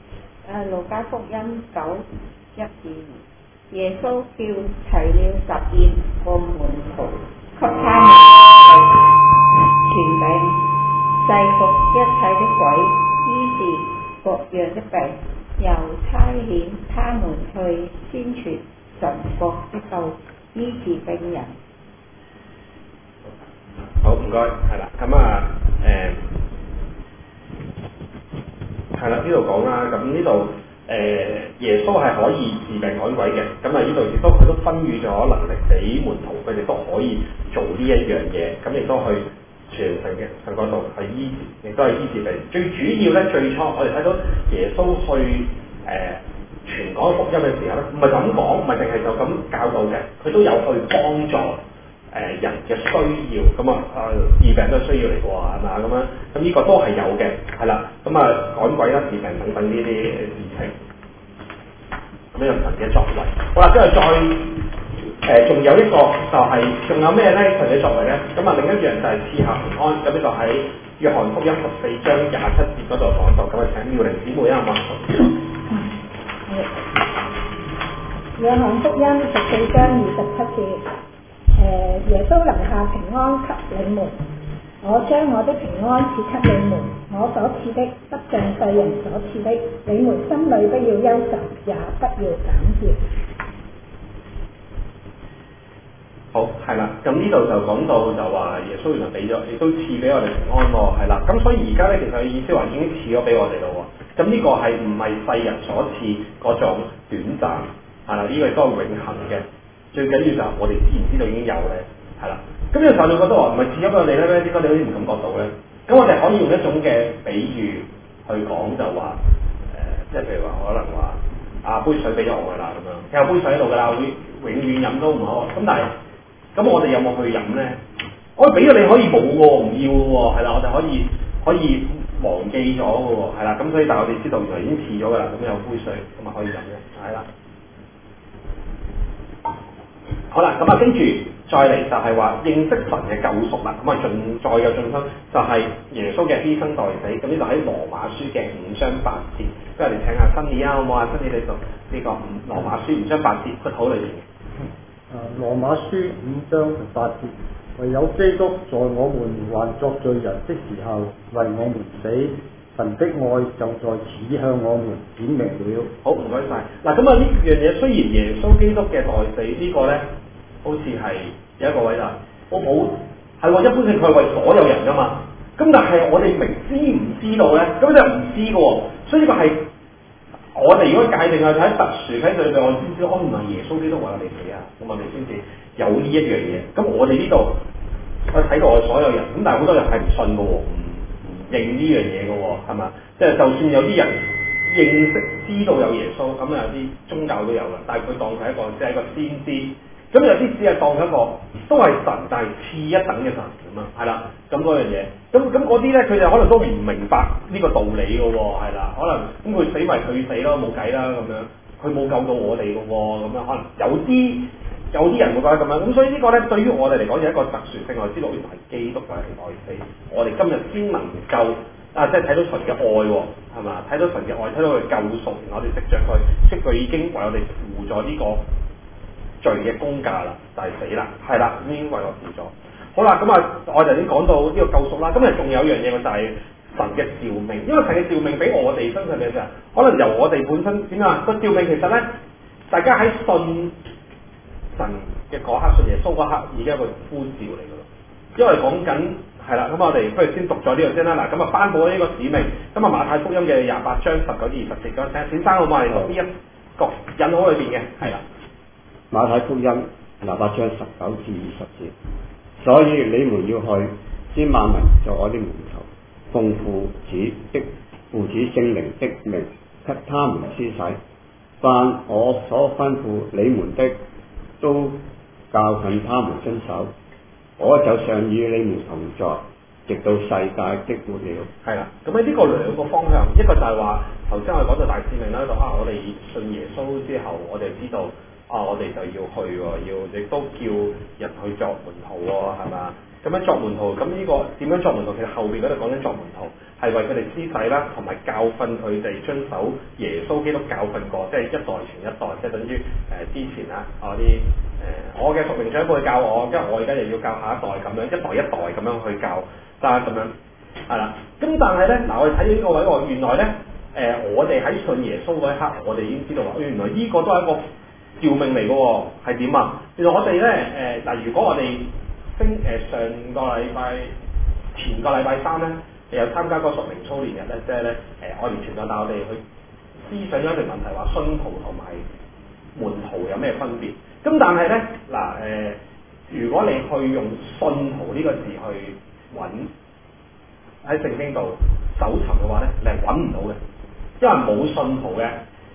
路加福音9:1-2，耶穌叫齊了12個門徒，給他們權柄，制服一切的鬼，醫治各樣的病，又差遣他們去宣傳神國的道，醫治病人。 好，唔該，係啦，咁啊，係啦，呢度講啦，咁呢度耶穌係可以治病趕鬼嘅，咁啊呢度亦都佢都分予咗能力俾門徒，佢哋都可以做呢一樣嘢，咁亦都去傳承嘅神國度係醫治，亦都係醫治病。最主要咧，最初我哋睇到耶穌去傳講福音嘅時候咧，唔係咁講，唔係淨係就咁教導嘅，佢都有去幫助人嘅需要，咁治病都係需要嚟嘅喎，係嘛咁樣，咁呢個都係有嘅，係啦，咁趕鬼啦、治病等等呢啲事情，咁樣神嘅作為。好啦，跟住再仲有一個就係仲有咩咧？神嘅作為咧，咁另一樣就係賜下平安，咁呢就喺約翰福音14章27節嗰度講到，咁請妙玲姊妹啊嘛。 約翰福音14章27節。耶穌留下平安給你們，我將我的平安賜給你們，我所賜的不像世人所賜的，你們心裏不要憂愁，也不要膽怯。 好，係啦，咁呢度就講到就話耶穌原來俾咗，亦都賜俾我哋平安喎，係啦，咁所以而家咧其實意思話已經賜咗俾我哋咯喎，咁呢個係唔係世人所賜嗰種短暫，係啦，呢個亦都係永恆嘅。最緊要就係我哋知唔知道已經有咧，係啦。咁呢個時候你覺得話唔係賜咗俾我哋咧，點解你好似唔感覺到咧？咁我哋可以用一種嘅比喻去講就話，即係譬如話可能話杯水俾咗我㗎啦咁樣，有杯水喺度㗎啦，會永遠飲都唔好。咁但係咁我哋有冇去飲咧？我俾咗你可以冇喎，唔要喎，係啦，我哋可以忘記咗嘅喎，係啦。咁所以但係我哋知道原來已經賜咗㗎啦，咁有杯水咁啊可以飲嘅，係啦。好啦，咁跟住再嚟就係話認識神嘅救贖啦，咁再有進分就係耶穌嘅犧牲代死，咁呢度喺羅馬書嘅5章8節，不如我哋請下新意啊，好唔好啊？新意你讀呢個羅馬書5章8節括號裏邊嘅。 羅馬書5章8節，唯有基督在我們還作罪人的時候為我們死，神的愛就在此向我們顯明了。 好，唔該晒。嗱，咁呢樣嘢雖然耶穌基督嘅代死呢個咧，好似係有一個位啦，我冇係喎，一般性佢係為所有人噶嘛。咁但係我哋明知唔知道咧，咁就唔知嘅喎。所以呢個係我哋如果界定係睇特殊喺裏邊，我先知原來耶穌基督為我哋死啊，咁我哋先至有呢一樣嘢。咁我哋呢度我睇到我哋所有人，咁但係好多人係唔信嘅喎，唔認呢樣嘢嘅喎，係嘛？即係就算有啲人認識知道有耶穌，咁有啲宗教都有嘅，但係佢當佢係只係一個先知。咁有啲只係當佢一個都係神，但係次一等嘅神咁啊，係啦，咁嗰樣嘢，咁嗰啲咧，佢哋可能都唔明白呢個道理嘅喎，係啦，可能咁佢死咪佢死咯，冇計啦咁樣，佢冇救到我哋嘅喎，咁樣可能有啲人會覺得咁樣，咁所以呢個咧對於我哋嚟講有一個特殊性，我知道原來係基督為我哋代死，我哋今日先能夠即係睇到神嘅愛喎，係嘛？睇到神嘅愛，睇到佢救贖，我哋藉著佢，即佢已經為我哋付咗呢個罪嘅公價啦，就係死啦，係啦，已經為我付咗。好啦，咁我就已經講到呢個救贖啦。今日仲有一樣嘢，就係神嘅召命，因為神嘅召命俾我哋身上嘅就係可能由我哋本身點啊個召命，其實咧，大家喺信神嘅嗰刻，信耶穌嗰刻已經係一個呼召嚟㗎咯。因為講緊係啦，咁我哋不如先讀咗呢度先啦。嗱，咁頒布咗呢個使命，咁馬太福音嘅28章19至20節，咁請先生好嘛？你讀呢一個引號裏邊嘅係啦。 馬太福音28章19至20節，所以你們要去，使萬民作我的門徒，奉父子聖靈的名給他們施洗，凡我所吩咐你們的，都教訓他們遵守，我就常與你們同在，直到世界的末了。 係啦，咁呢個兩個方向，一個就係話頭先我哋講到大使命啦，我哋信耶穌之後，我哋知道我哋就要去喎，要亦都叫人去作門徒喎，係嘛？ 咁樣作門徒，咁呢個點樣作門徒？其實後邊嗰度講緊作門徒係為佢哋施洗啦，同埋教訓佢哋遵守耶穌基督教訓過，即係一代傳一代，即係等於之前啊我嘅屬靈長輩教我，因為我而家又要教下一代咁樣，一代一代咁樣去教，但係咁樣係啦。咁但係咧嗱，我哋睇到呢個位喎，原來咧我哋喺信耶穌嗰一刻，我哋已經知道話，原來呢個都係一個召命嚟嘅喎，係點啊？原來我哋咧嗱，如果我哋上個禮拜前個禮拜三咧，有參加過屬靈操練日咧，即係咧我哋傳道帶我哋去思想咗一條問題，話信徒同埋門徒有咩分別？咁但係咧嗱如果你去用信徒呢個字去揾喺聖經度搜尋嘅話咧，你係揾唔到嘅，因為冇信徒嘅。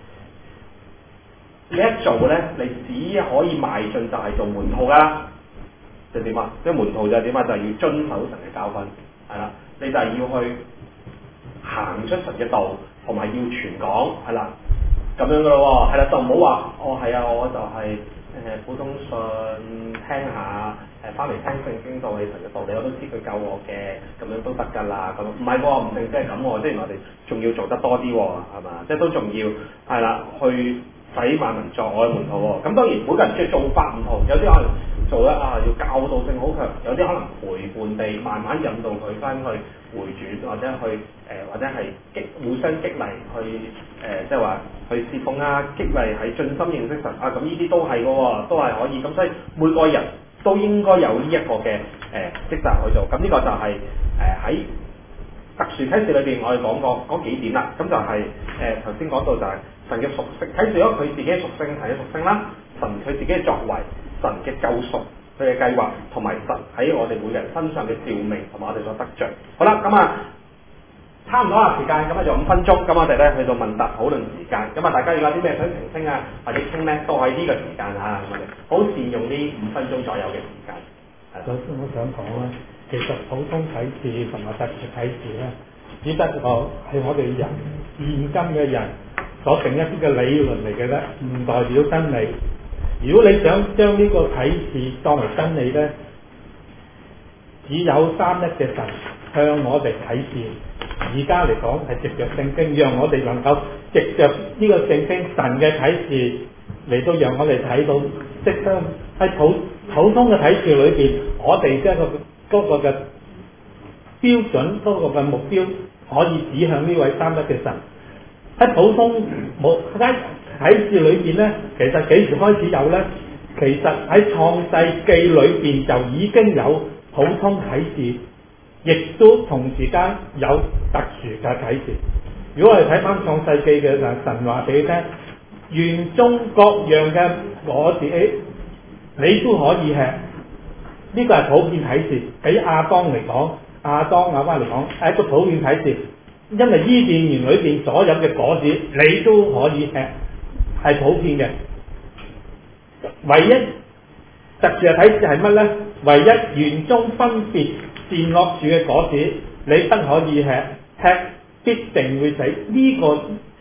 你一做咧，你只可以邁進就係做門徒噶啦，就點啊？即係門徒就係點啊？就係要遵守神嘅教訓，係啦，你就係要去行出神嘅道，同埋要傳講，係啦，咁樣噶咯喎，係啦，就唔好話係啊，我就係普通信聽下，翻嚟聽聖經道理神嘅道理，我都知佢救我嘅，咁樣都得㗎啦，咁唔係喎，唔淨即係咁喎，即係我哋仲要做得多啲喎，係嘛？即係都仲要係啦，去使萬民作我嘅門徒喎。咁當然每個人嘅做法唔同，有啲可能做得要教導性好強，有啲可能陪伴地慢慢引導佢翻去回轉，或者去或者係互相激勵去即係話去侍奉啊，激勵喺盡心認識神啊，咁呢啲都係嘅喎，都係可以。咁所以每個人都應該有呢一個嘅職責去做。咁呢個就係喺特殊啟示裏邊，我哋講過嗰幾點啦。咁就係頭先講到就係神嘅屬性，啟示咗佢自己嘅屬性，神嘅屬性啦，神佢自己嘅作為，神嘅救贖，佢嘅計劃，同埋神喺我哋每人身上嘅召命，同埋我哋所得着。好啦，咁差唔多啦時間，咁就5分鐘，咁我哋咧去到問答討論時間。咁大家如果有啲咩想澄清啊，或者傾咧，都喺呢個時間嚇，我哋好善用呢5分鐘左右嘅時間。 首先我想講咧，其實普通啟示同埋特殊啟示咧，只不過係我哋人現今嘅人所定一啲嘅理論嚟嘅咧，唔代表真理。如果你想將呢個啟示當為真理咧，只有三一嘅神向我哋啟示。而家嚟講係藉着聖經，讓我哋能夠藉着呢個聖經神嘅啟示嚟到讓我哋睇到，即係喺普通嘅啟示裏邊，我哋即係嗰個嘅標準，嗰個嘅目標可以指向呢位三一嘅神。喺普通喺啟示裏邊咧，其實幾時開始有咧？其實喺創世記裏邊就已經有普通啟示。亦都同時間有特殊嘅啟示。如果我哋睇翻創世記嘅神話俾你聽，園中各樣嘅果子你都可以吃，呢個係普遍啟示。俾亞當嚟講，亞灣嚟講係一個普遍啟示，因為伊甸園裏邊所有嘅果子你都可以吃，係普遍嘅。唯一特殊嘅啟示係乜呢？唯一園中分別善惡樹嘅果子你不可以吃，吃必定會死。呢個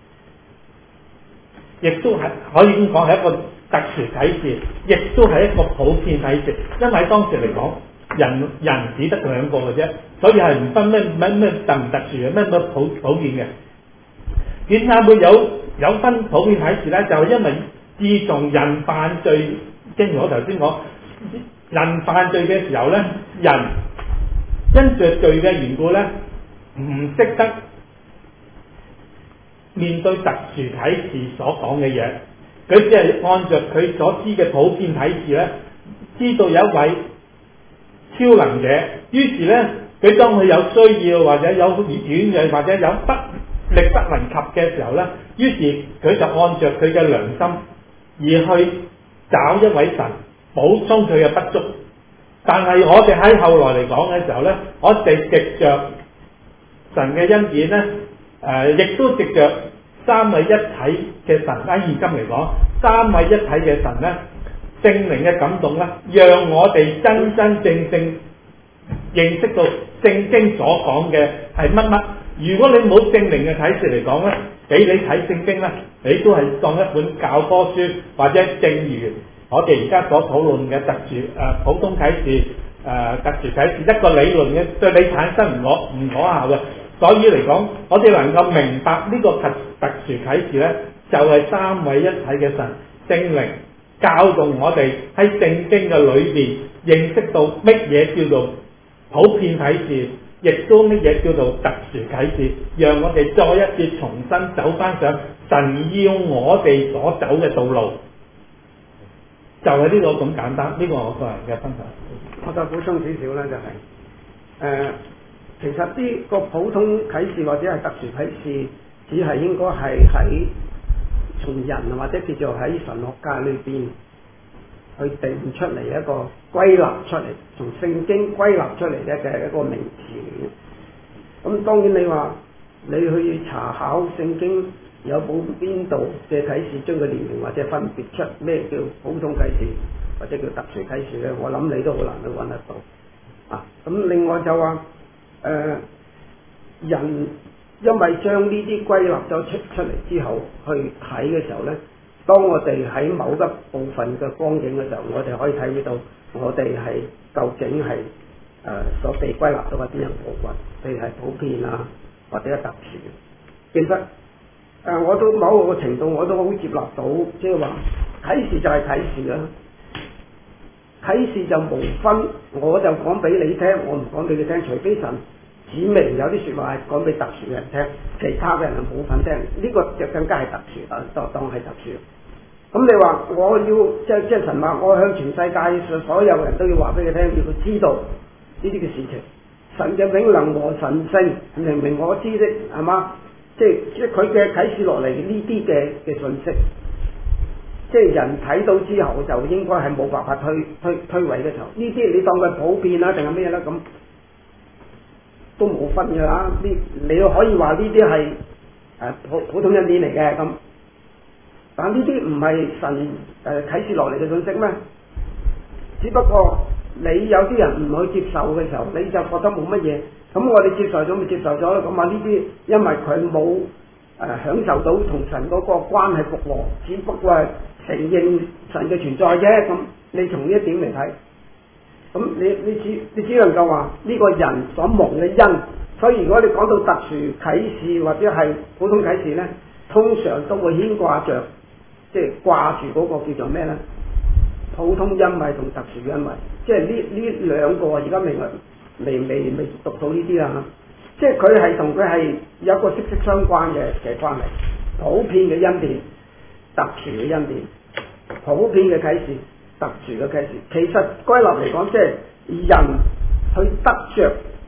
亦都係可以咁講係一個特殊啟示，亦都係一個普遍啟示。因為喺當時嚟講，人只得兩個嘅啫，所以係唔分咩特唔特殊嘅，咩普遍嘅。點解會有分普遍啟示呢？就係因為自從人犯罪，正如我頭先講，人犯罪嘅時候呢，人因着罪嘅緣故咧，唔識得面對特殊啟示所講嘅嘢，佢只係按着佢所知嘅普遍啟示咧，知道有一位超能者，於是咧佢當佢有需要或者有軟弱或者有力不能及嘅時候咧，於是佢就按着佢嘅良心而去找一位神補充佢嘅不足。但係我哋喺後來嚟講嘅時候咧，我哋藉着神嘅恩典咧，亦都藉着三位一體嘅神，喺現今嚟講，三位一體嘅神咧，聖靈嘅感動咧，讓我哋真真正正認識到聖經所講嘅係乜乜。如果你冇聖靈嘅啟示嚟講咧，俾你睇聖經咧，你都係當一本教科書，或者正如我哋而家所討論嘅特殊普通啟示特殊啟示一個理論嘅對你產生唔可效嘅。所以嚟講，我哋能夠明白呢個特殊啟示呢，就係三位一體嘅神聖靈教導我哋喺聖經嘅裏邊認識到乜嘢叫做普遍啟示，亦都乜嘢叫做特殊啟示，讓我哋再一次重新走翻上神要我哋所走嘅道路，就係呢個咁簡單。呢個我個人嘅分享。 我再補充少少啦，就係其實呢個普通啟示或者係特殊啟示，只係應該係喺從人或者叫做喺神學界裏邊去定出嚟一個歸納出嚟，從聖經歸納出嚟嘅一個名詞嚟嘅。咁當然你話你去查考聖經有冇邊度嘅啟示將佢列明或者分別出咩叫普通啟示或者叫特殊啟示咧，我諗你都好難去揾得到啊。咁另外就話人因為將呢啲歸納咗出嚟之後去睇嘅時候咧，當我哋喺某一部分嘅光景嘅時候，我哋可以睇到我哋係究竟係所被歸納到嘅邊一部分，譬如係普遍啊或者係特殊。其實我都某個程度我都好接納到，即係話啟示就係啟示啦，啟示就無分，我就講俾你聽，我唔講俾你聽，除非神指明有啲説話係講俾特殊嘅人聽，其他嘅人係冇份聽，呢個就更加係特殊，當係特殊。咁你話我要即係神話，我向全世界所有人都要話俾佢聽，要佢知道呢啲嘅事情，神嘅永能和神聖，明明我知的係嘛？即係佢嘅啟示落嚟呢啲嘅信息，即係人睇到之後就應該係冇辦法推諉嘅時候，呢啲你當佢普遍啦定係咩啦咁？都冇分嘅啦，你可以話呢啲係普通恩典嚟嘅咁，但呢啲唔係神啟示落嚟嘅信息咩？只不過你有啲人唔去接受嘅時候，你就覺得冇乜嘢，咁我哋接受咗咪接受咗咯。咁啊呢啲因為佢冇享受到同神嗰個關係復和，只不過係承認神嘅存在啫。咁你從呢一點嚟睇。咁你只能夠話呢個人所蒙嘅恩，所以如果你講到特殊啟示或者係普通啟示咧，通常都會牽掛着，即係掛住嗰個叫做咩咧？普通恩惠同特殊恩惠，即係呢兩個而家未讀到呢啲啦，即係佢係同佢係有一個息息相關嘅關係。普遍嘅恩典，特殊嘅恩典，普遍嘅啟示。特殊嘅啟示，其實歸納嚟講，即係人去得着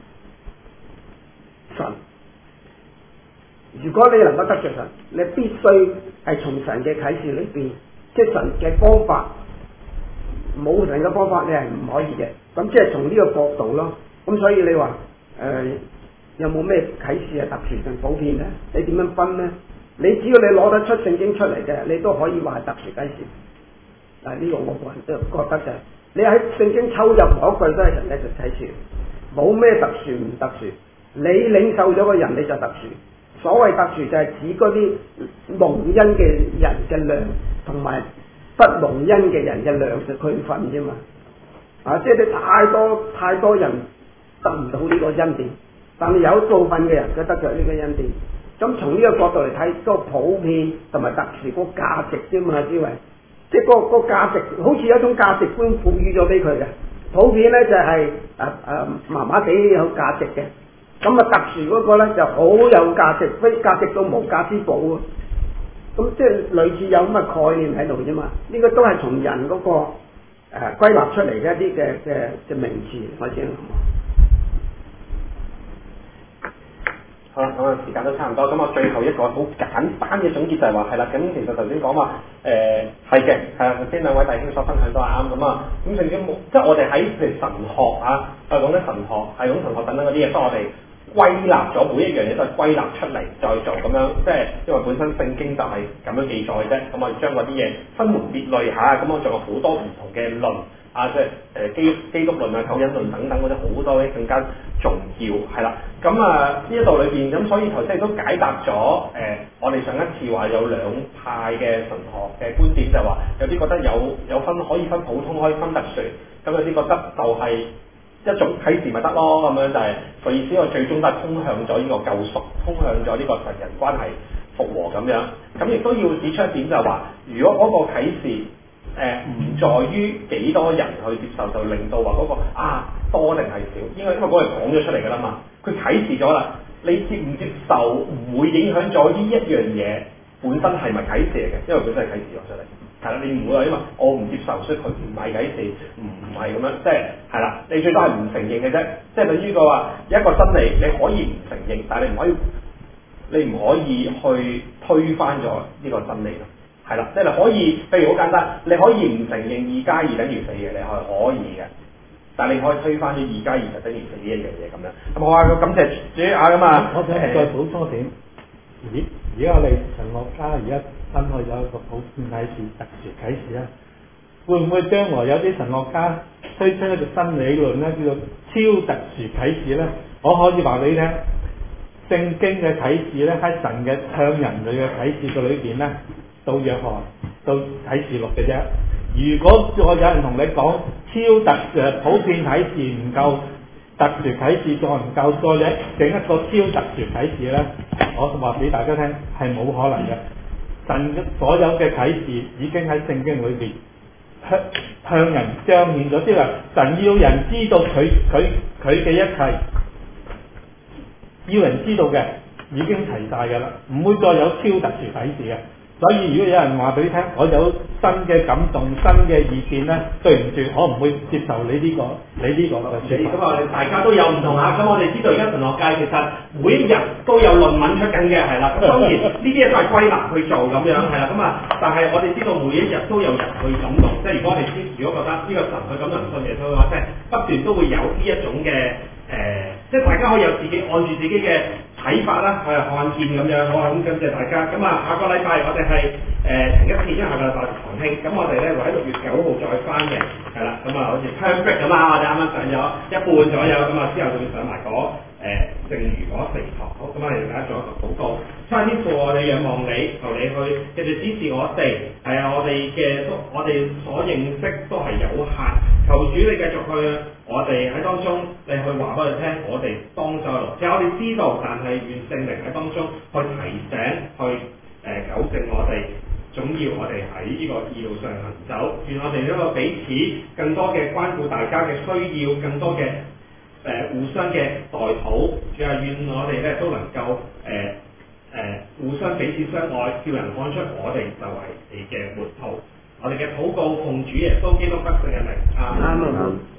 神。如果你能夠得着神，你必須係從神嘅啟示裏邊，即係神嘅方法，冇神嘅方法你係唔可以嘅。咁即係從呢個角度咯。咁所以你話有冇咩啟示係特殊定普遍咧？你點樣分咧？你只要你攞得出聖經出嚟嘅，你都可以話係特殊啟示。但係呢個我個人都覺得就係你喺聖經抽任何一句都係神嘅啟示，冇咩特殊唔特殊。你領受咗個人你就特殊。所謂特殊就係指嗰啲蒙恩嘅人嘅量同埋不蒙恩嘅人嘅量嘅區分啫嘛。即係你太多人得唔到呢個恩典，但係有部分嘅人佢得着呢個恩典。咁從呢個角度嚟睇，嗰個普遍同埋特殊嗰個價值啫嘛，之為。即係個價值，好似有一種價值觀賦予咗俾佢嘅。普遍咧就係麻麻地有價值嘅，咁啊特殊嗰個咧就好有價值，非價值到無價之寶啊！咁即係類似有咁嘅概念喺度啫嘛。呢個都係從人嗰個歸納出嚟嘅一啲嘅名詞或者。 好啦，咁啊時間都差唔多，咁我最後一個好簡單嘅總結就係話係啦，咁其實頭先講話係嘅，係啊，頭先兩位弟兄所分享都係啱咁啊，咁聖經冇，即係我哋喺譬如神學啊，講緊神學、系統神學等等嗰啲嘢，所以我哋歸納咗每一樣嘢都係歸納出嚟再做咁樣，即係因為本身聖經就係咁樣記載啫，咁我哋將嗰啲嘢分門別類下，咁我仲有好多唔同嘅論。即係基督論啊、救恩論等等嗰啲好多咧更加重要係啦。咁呢一度裏邊咁，所以頭先亦都解答咗我哋上一次話有兩派嘅神學嘅觀點，就係話有啲覺得有分可以分普通，可以分特殊，咁有啲覺得就係一種啟示咪得咯，咁樣就係個意思。我最終都係通向咗呢個救贖，通向咗呢個神人關係復和咁樣。咁亦都要指出一點就係話，如果嗰個啟示唔在於幾多人去接受，就令到話嗰個多定係少，因為嗰個係講咗出嚟㗎啦嘛，佢啟示咗啦，你接唔接受唔會影響咗呢一樣嘢本身係咪啟示嚟嘅，因為本身係啟示咗出嚟。係啦，你唔會話因為我唔接受，所以佢唔係啟示，唔係咁樣，即係啦，你最多係唔承認嘅啫，即係等於個話一個真理，你可以唔承認，但係你唔可以去推翻咗呢個真理咯。係啦，即係你可以，譬如好簡單，你可以唔承認2+2等於4嘅，你係可以嘅，但係你可以推翻咗2+2就等於4呢一樣嘢咁樣。咁好啊，感謝主啊咁啊。 我想再補充一點，而家我哋神學家而家分開有一個普遍啟示、特殊啟示啊，會唔會將來有啲神學家推出一個新理論咧，叫做超特殊啟示咧？我可以話俾你聽，聖經嘅啟示咧，喺神嘅向人類嘅啟示嘅裏邊咧，到約翰到啟示錄嘅啫。如果再有人同你講普遍啟示唔夠，特殊啟示再唔夠，再整一個超特殊啟示咧，我話俾大家聽係冇可能嘅。神所有嘅啟示已經喺聖經裏邊向人彰顯咗，即係話神要人知道佢嘅一切，要人知道嘅已經齊晒㗎啦，唔會再有超特殊啟示嘅。所以如果有人話俾你聽，我有新嘅感動、新嘅意見咧，對唔住，我唔會接受你呢個嘅説法。 咁啊，大家都有唔同啊。咁我哋知道而家神學界其實每一日都有論文出緊嘅，係啦。咁當然呢啲嘢都係歸納去做咁樣，係啦。咁啊，但係我哋知道每一日都有人去感動，即係如果我哋如果覺得呢個神去感動人信耶穌嘅話，即係不斷都會有呢一種嘅即係大家可以有自己按住自己嘅睇法啦，看見咁樣。好啊，咁感謝大家。咁啊，下個禮拜我哋係停一次，因為下個禮拜堂慶。咁我哋咧會喺6月9號再翻嘅，係啦。咁啊，好似 term break 咁啊，我哋啱啱上咗一半左右，咁啊之後就會上埋剩餘嗰4堂。好，咁我哋而家做一個禱告。差天父，我哋仰望你，求你去繼續指示我哋。係啊，我哋所認識都係有限。求主你繼續去，我哋喺當中，你去話俾我哋聽，我哋當走路。其實我哋知道，但係願聖靈喺當中去提醒，去糾正我哋。總要我哋喺呢個義路上行走。願我哋一個彼此更多嘅關顧大家嘅需要，更多嘅互相嘅代禱。主啊，願我哋咧都能夠互相彼此相愛，叫人看出我哋就係你嘅門徒。我哋嘅禱告奉主耶穌基督得勝嘅名。阿們。